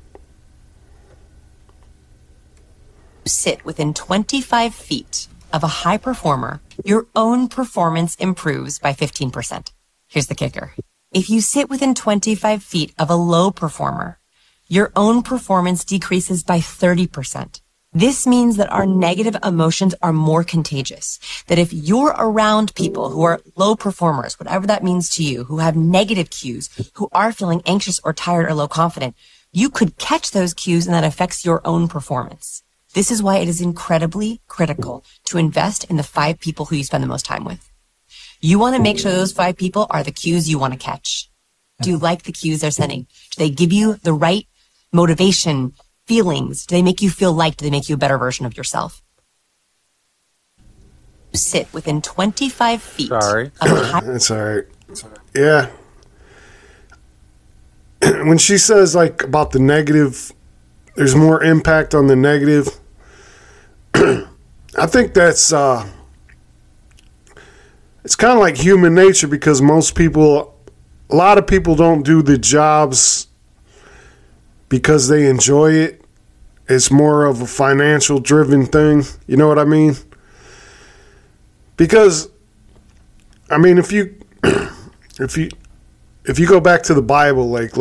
Sit within 25 feet of a high performer, your own performance improves by 15%. Here's the kicker. If you sit within 25 feet of a low performer, your own performance decreases by 30%. This means that our negative emotions are more contagious. That if you're around people who are low performers, whatever that means to you, who have negative cues, who are feeling anxious or tired or low confident, you could catch those cues and that affects your own performance. This is why it is incredibly critical to invest in the 5 people who you spend the most time with. You want to make sure those 5 people are the cues you want to catch. Do you like the cues they're sending? Do they give you the right motivation, feelings? Do they make you feel liked? Do they make you a better version of yourself? Sit within 25 feet. Sorry. That's all right. Yeah. When she says, like, about the negative, there's more impact on the negative. I think that's, it's kind of like human nature, because a lot of people don't do the jobs because they enjoy it. It's more of a financial driven thing. You know what I mean? Because, I mean, if you go back to the Bible, like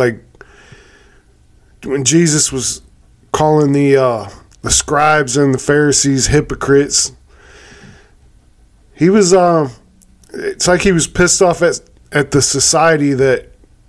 when Jesus was calling the scribes and the Pharisees hypocrites, he was it's like he was pissed off at the society that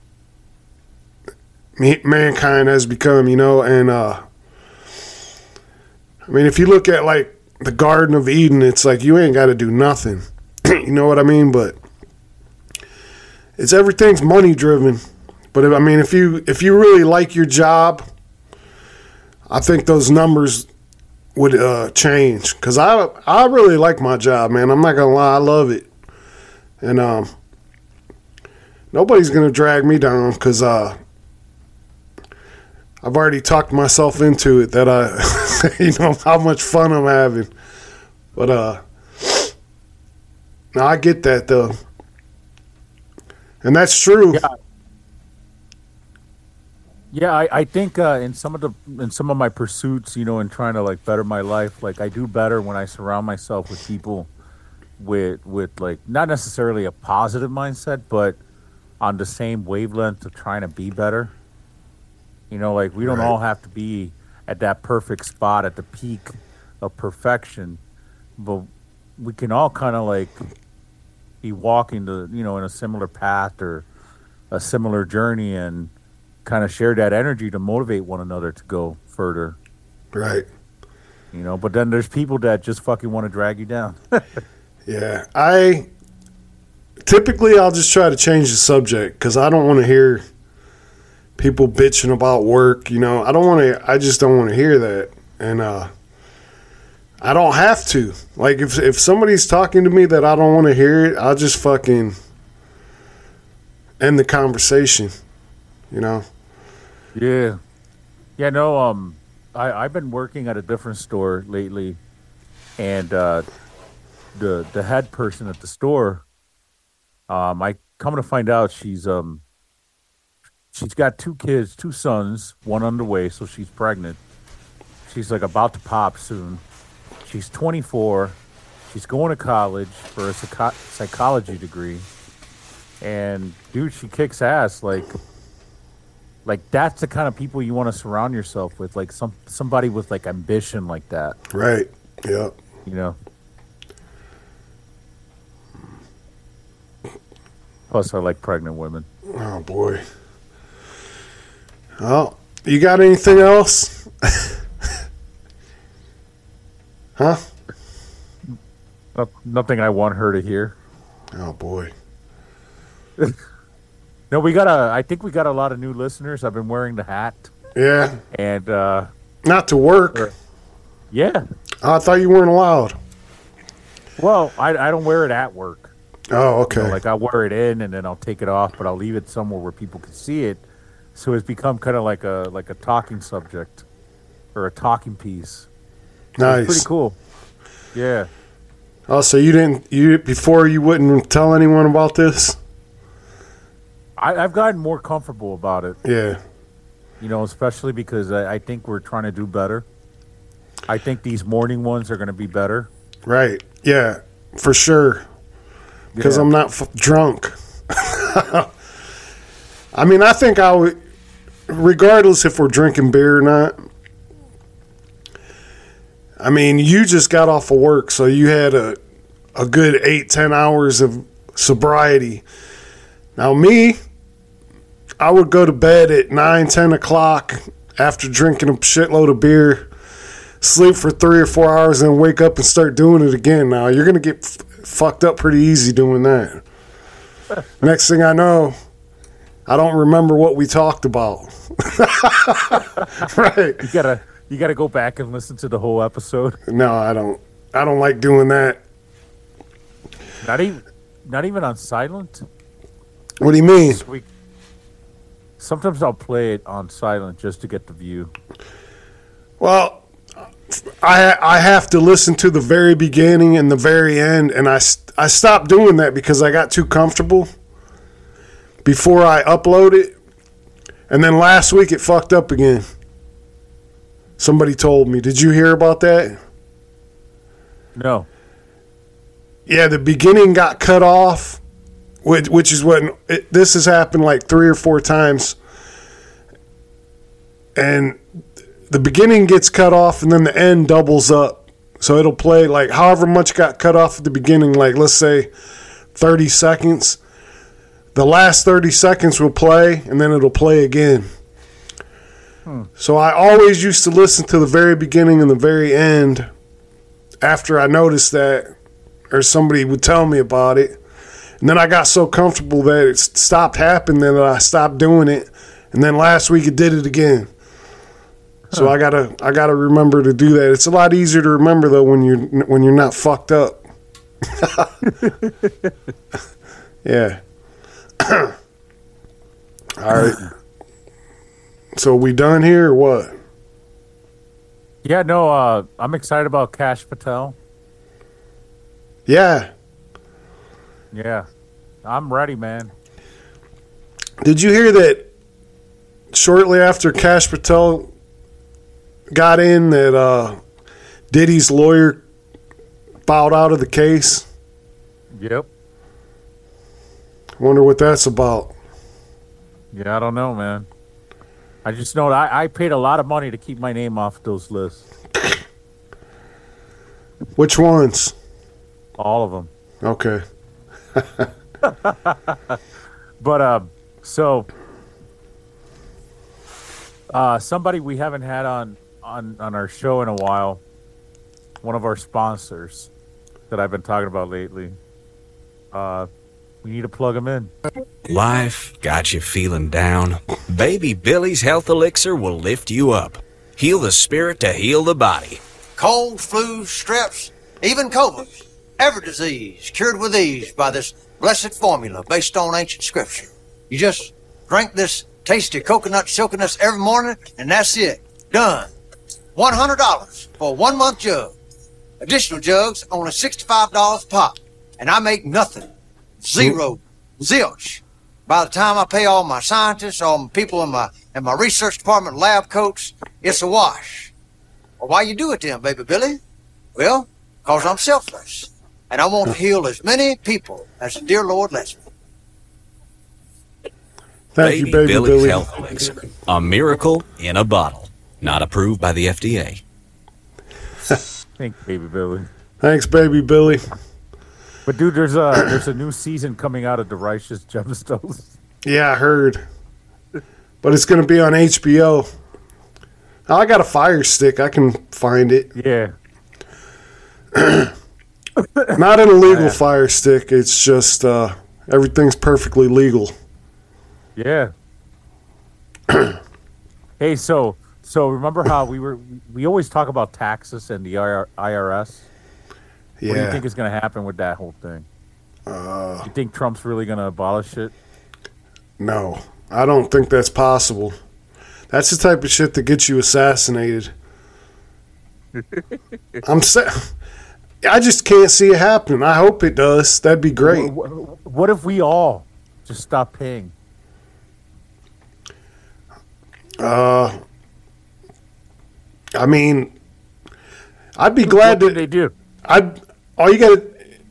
mankind has become, you know, and I mean, if you look at like the Garden of Eden, it's like you ain't got to do nothing. You know what I mean? But it's everything's money driven. But if you really like your job, I think those numbers would change. Because I really like my job, man. I'm not gonna lie, I love it, and nobody's gonna drag me down because I've already talked myself into it that you know how much fun I'm having. But no, I get that though, and that's true. Yeah, I think in some of my pursuits, you know, in trying to like better my life, like I do better when I surround myself with people with like not necessarily a positive mindset, but on the same wavelength of trying to be better. You know, like we don't all have to be at that perfect spot at the peak of perfection, but we can all kind of like be walking in a similar path or a similar journey and kind of share that energy to motivate one another to go further. Right. You know, but then there's people that just fucking want to drag you down. Yeah. I'll just try to change the subject because I don't want to hear people bitching about work. You know, I just don't want to hear that. And I don't have to. Like if somebody's talking to me that I don't want to hear it, I'll just fucking end the conversation. You know? Yeah. Yeah, no, I've been working at a different store lately, and the head person at the store, I come to find out she's got 2 kids, 2 sons, one on the way, so she's pregnant. She's like about to pop soon. She's 24. She's going to college for a psychology degree. And dude, she kicks ass. Like that's the kind of people you want to surround yourself with, like somebody with like ambition like that. Right. Yeah. You know. Plus, I like pregnant women. Oh boy. Oh, you got anything else? Huh? Nothing I want her to hear. Oh boy. No, I think we got a lot of new listeners. I've been wearing the hat. Yeah. And not to work. Yeah. I thought you weren't allowed. Well, I don't wear it at work. Oh, okay. You know, like I wear it in and then I'll take it off, but I'll leave it somewhere where people can see it. So it's become kind of like a talking subject or a talking piece. Nice. It's pretty cool. Yeah. Oh, so before you wouldn't tell anyone about this? I've gotten more comfortable about it. Yeah. You know, especially because I think we're trying to do better. I think these morning ones are going to be better. Right. Yeah, for sure. Because I'm not drunk. I mean, I think I would, regardless if we're drinking beer or not. I mean, you just got off of work, so you had a good 8-10 hours of sobriety. Now, me, I would go to bed at 9-10 o'clock after drinking a shitload of beer, sleep for 3 or 4 hours, and wake up and start doing it again. Now, you're going to get fucked up pretty easy doing that. Next thing I know, I don't remember what we talked about. Right. You gotta go back and listen to the whole episode. No, I don't like doing that. Not even on silent? What do you mean? Sometimes I'll play it on silent just to get the view. Well, I have to listen to the very beginning and the very end, and I stopped doing that because I got too comfortable before I upload it. And then last week it fucked up again. Somebody told me. Did you hear about that? No. Yeah, the beginning got cut off, which is what this has happened like 3 or 4 times. And the beginning gets cut off and then the end doubles up. So it'll play like however much got cut off at the beginning, like let's say 30 seconds. the last 30 seconds will play, and then it'll play again. So I always used to listen to the very beginning and the very end after I noticed that, or somebody would tell me about it. And then I got so comfortable that it stopped happening that I stopped doing it. And then last week it did it again. So I gotta remember to do that. It's a lot easier to remember though when you're not fucked up. Yeah. All right. So we done here or what? Yeah, no, I'm excited about Kash Patel. Yeah. Yeah. I'm ready, man. Did you hear that shortly after Kash Patel got in that Diddy's lawyer bowed out of the case? Yep. Wonder what that's about. Yeah, I don't know, man. I just know that I paid a lot of money to keep my name off those lists. Which ones? All of them. Okay. But somebody we haven't had on our show in a while, one of our sponsors that I've been talking about lately. We need to plug him in. Life got you feeling down. Baby Billy's Health Elixir will lift you up. Heal the spirit to heal the body. Cold, flu, streps, even COVID. Every disease cured with ease by this blessed formula based on ancient scripture. You just drink this tasty coconut silkiness every morning, and that's it. Done. $100 for a 1 month jug. Additional jugs only $65 pop. And I make nothing. Zero. Zilch. By the time I pay all my scientists, all my people in my research department, lab coats, it's a wash. Well, why you do it then, baby Billy? Well, because I'm selfless. And I want to heal as many people as the dear Lord lets me. Thank you, Baby Billy's Billy. Health Elixir. A miracle in a bottle. Not approved by the FDA. Thank you, Baby Billy. Thanks, Baby Billy. But dude, there's a new season coming out of the Righteous Gemstones. Yeah, I heard. But it's going to be on HBO. Oh, I got a Fire Stick. I can find it. Yeah. Not an illegal Fire Stick. It's just everything's perfectly legal. Yeah. Hey, so remember how we always talk about taxes and the IRS? Yeah. What do you think is going to happen with that whole thing? You think Trump's really going to abolish it? No, I don't think that's possible. That's the type of shit that gets you assassinated. I just can't see it happening. I hope it does. That'd be great. What if we all just stop paying? I mean, I'd be glad to. They do. All you got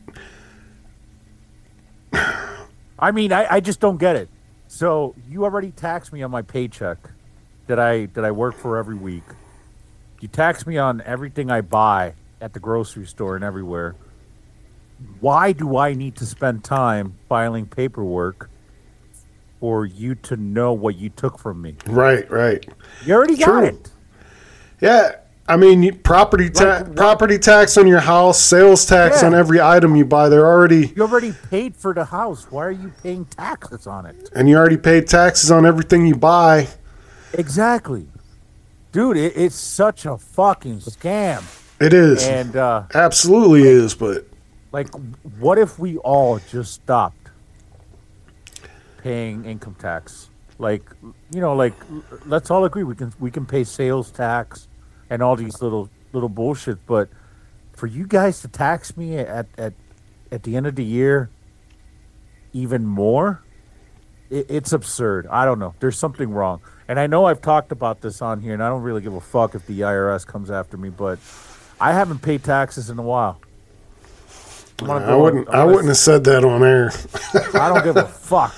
to. I mean, I just don't get it. So you already tax me on my paycheck that I work for every week. You tax me on everything I buy at the grocery store and everywhere. Why do I need to spend time filing paperwork for you to know what you took from me? Right. You already got it. Yeah. I mean, property tax on your house, sales tax on every item you buy. You already paid for the house. Why are you paying taxes on it? And you already paid taxes on everything you buy. Exactly. Dude, it's such a fucking scam. It is. And absolutely is, but like, what if we all just stopped paying income tax? Like, let's all agree we can pay sales tax and all these little bullshit, but for you guys to tax me at the end of the year even more, it's absurd. I don't know. There's something wrong. And I know I've talked about this on here, and I don't really give a fuck if the IRS comes after me, but I haven't paid taxes in a while. I wouldn't have said that on air. I don't give a fuck.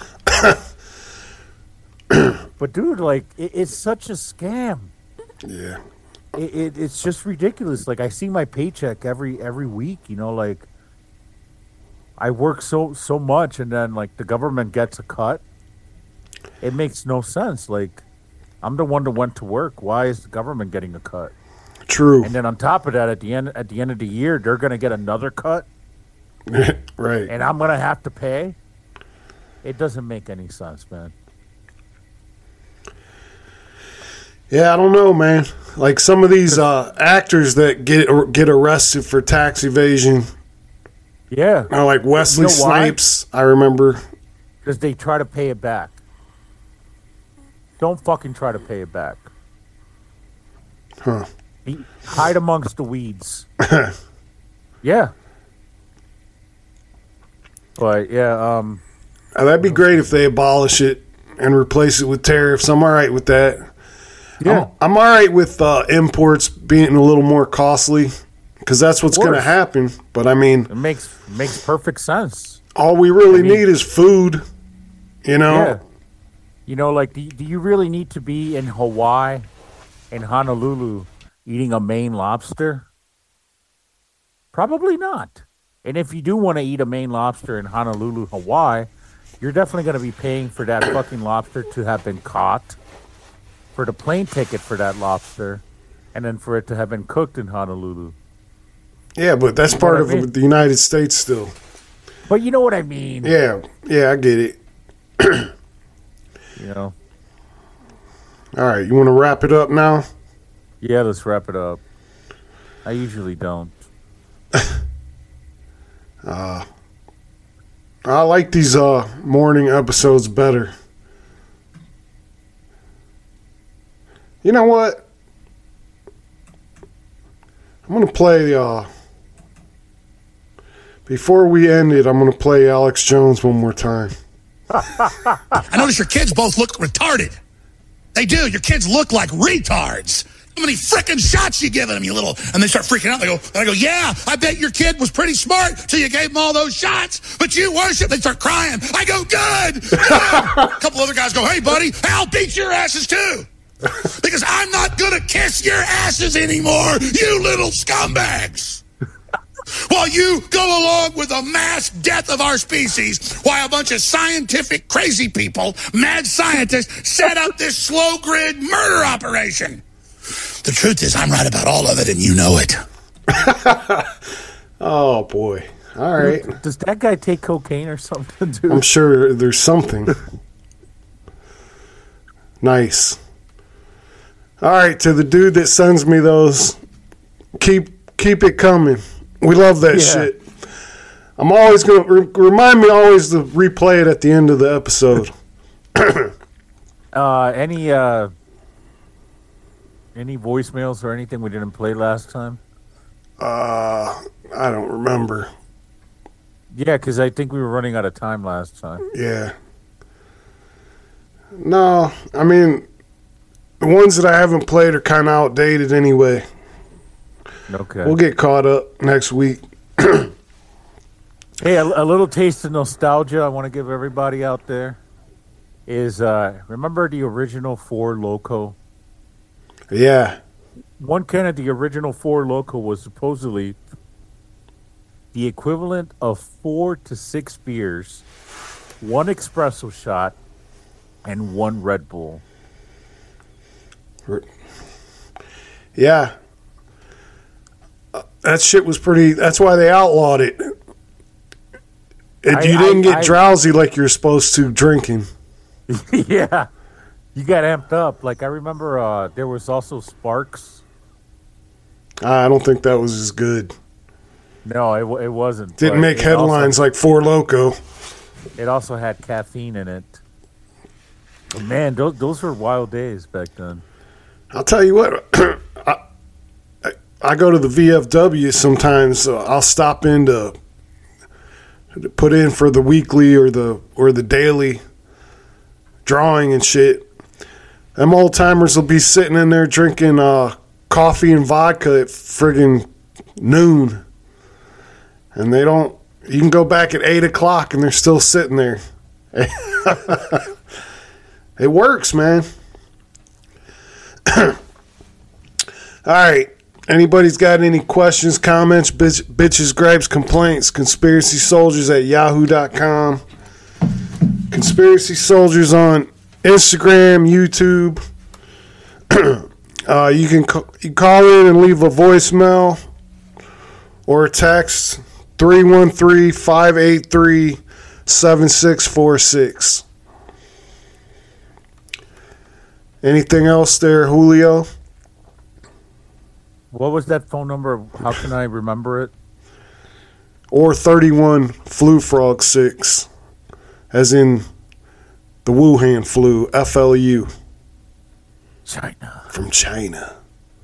But dude, like, it's such a scam. Yeah. It's just ridiculous. Like, I see my paycheck every week, like, I work so much, and then like the government gets a cut. It makes no sense. Like, I'm the one that went to work. Why is the government getting a cut? True. And then on top of that, at the end of the year, they're going to get another cut. Right. And I'm going to have to pay. It doesn't make any sense, man. Yeah, I don't know, man. Like some of these actors that get arrested for tax evasion. Yeah. Like Wesley Snipes, I remember. Because they try to pay it back. Don't fucking try to pay it back. Huh. Hide amongst the weeds. Yeah. But, yeah, that'd be great if they abolish it and replace it with tariffs. I'm all right with that. Yeah. I'm all right with imports being a little more costly because that's what's going to happen. But, I mean... It makes perfect sense. All we really need is food, you know? Yeah. You know, like, do you really need to be in Hawaii, in Honolulu, eating a Maine lobster? Probably not. And if you do want to eat a Maine lobster in Honolulu, Hawaii, you're definitely going to be paying for that fucking lobster to have been caught, for the plane ticket for that lobster, and then for it to have been cooked in Honolulu. Yeah, but that's part of the United States still. But you know what I mean. Yeah, I get it. You know. All right, you want to wrap it up now? Yeah, let's wrap it up. I usually don't. I like these morning episodes better. You know what? I'm going to play... before we end it, I'm going to play Alex Jones one more time. I notice your kids both look retarded. They do. Your kids look like retards. How many frickin' shots you giving them, you little... And they start freaking out. I go, yeah, I bet your kid was pretty smart till you gave him all those shots, but you worship. They start crying. I go, good. A couple other guys go, hey, buddy, I'll beat your asses too. Because I'm not going to kiss your asses anymore, you little scumbags. While you go along with the mass death of our species, while a bunch of scientific crazy people, mad scientists, set up this slow grid murder operation. The truth is, I'm right about all of it, and you know it. Oh, boy. All right. Does that guy take cocaine or something, dude? I'm sure there's something. Nice. All right, to the dude that sends me those, keep it coming. We love that shit. I'm always going to remind me always to replay it at the end of the episode. Any voicemails or anything we didn't play last time? I don't remember. Yeah, because I think we were running out of time last time. Yeah. No, I mean, the ones that I haven't played are kind of outdated anyway. Okay. We'll get caught up next week. Hey, a little taste of nostalgia I want to give everybody out there is, remember the original Four Loko? Yeah. One can of the original Four Loko was supposedly the equivalent of 4 to 6 beers, 1 espresso shot, and 1 Red Bull. Yeah. That shit was pretty... That's why they outlawed it. You didn't get drowsy like you're supposed to drinking. Yeah. You got amped up. Like, I remember there was also Sparks. I don't think that was as good. No, it wasn't. Didn't make headlines like Four Loko. It also had caffeine in it. But man, those were wild days back then. I'll tell you what. I go to the VFW sometimes. So I'll stop in to put in for the weekly or the daily drawing and shit. Them old timers will be sitting in there drinking coffee and vodka at friggin' noon, and they don't. You can go back at 8 o'clock and they're still sitting there. It works, man. All right. anybody's got any questions, comments, bitches, gripes, complaints, conspiracysoldiers@yahoo.com. Conspiracy Soldiers on Instagram, YouTube. You can call in and leave a voicemail or a text 313-583-7646. Anything else there, Julio? What was that phone number? How can I remember it? Or 31 Flu Frog 6, as in the Wuhan flu, FLU. China. From China.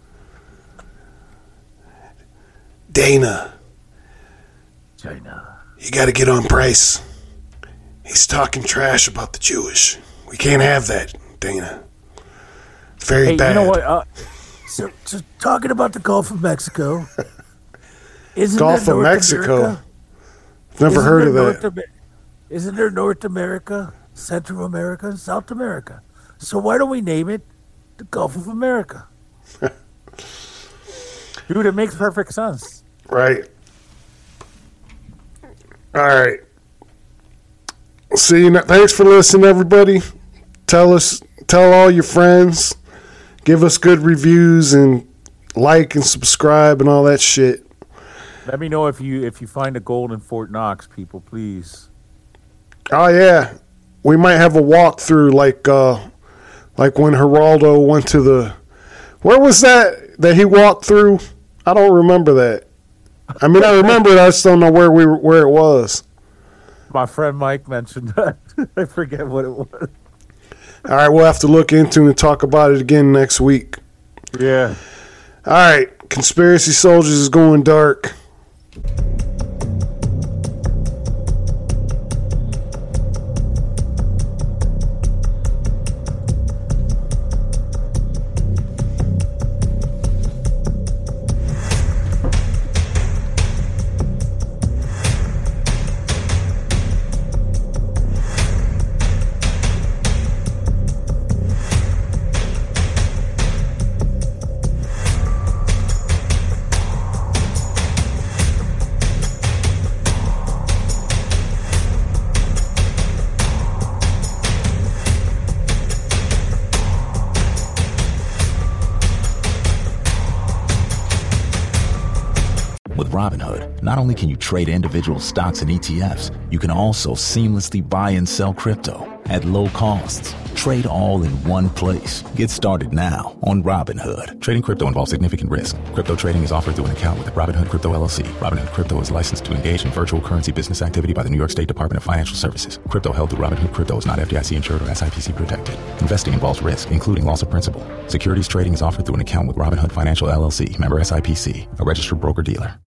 Dana. China. You got to get on Bryce. He's talking trash about the Jewish. We can't have that, Dana. It's very bad. You know what? So talking about the Gulf of Mexico. Gulf of Mexico? Never heard of that. Isn't there North America, Central America, and South America? So why don't we name it the Gulf of America? Dude, it makes perfect sense. Right. All right. See you. Thanks for listening, everybody. Tell all your friends. Give us good reviews and like and subscribe and all that shit. Let me know if you find a gold in Fort Knox, people, please. Oh yeah, we might have a walkthrough like when Geraldo went to the. Where was that he walked through? I don't remember that. I mean, I remember it. I just don't know where it was. My friend Mike mentioned that. I forget what it was. All right, we'll have to look into it and talk about it again next week. Yeah. All right, Conspiracy Soldiers is going dark. Robinhood, not only can you trade individual stocks and ETFs, you can also seamlessly buy and sell crypto at low costs. Trade all in one place. Get started now on Robinhood. Trading crypto involves significant risk. Crypto trading is offered through an account with Robinhood Crypto LLC. Robinhood Crypto is licensed to engage in virtual currency business activity by the New York State Department of Financial Services. Crypto held through Robinhood Crypto is not FDIC insured or SIPC protected. Investing involves risk, including loss of principal. Securities trading is offered through an account with Robinhood Financial LLC, member SIPC, a registered broker-dealer.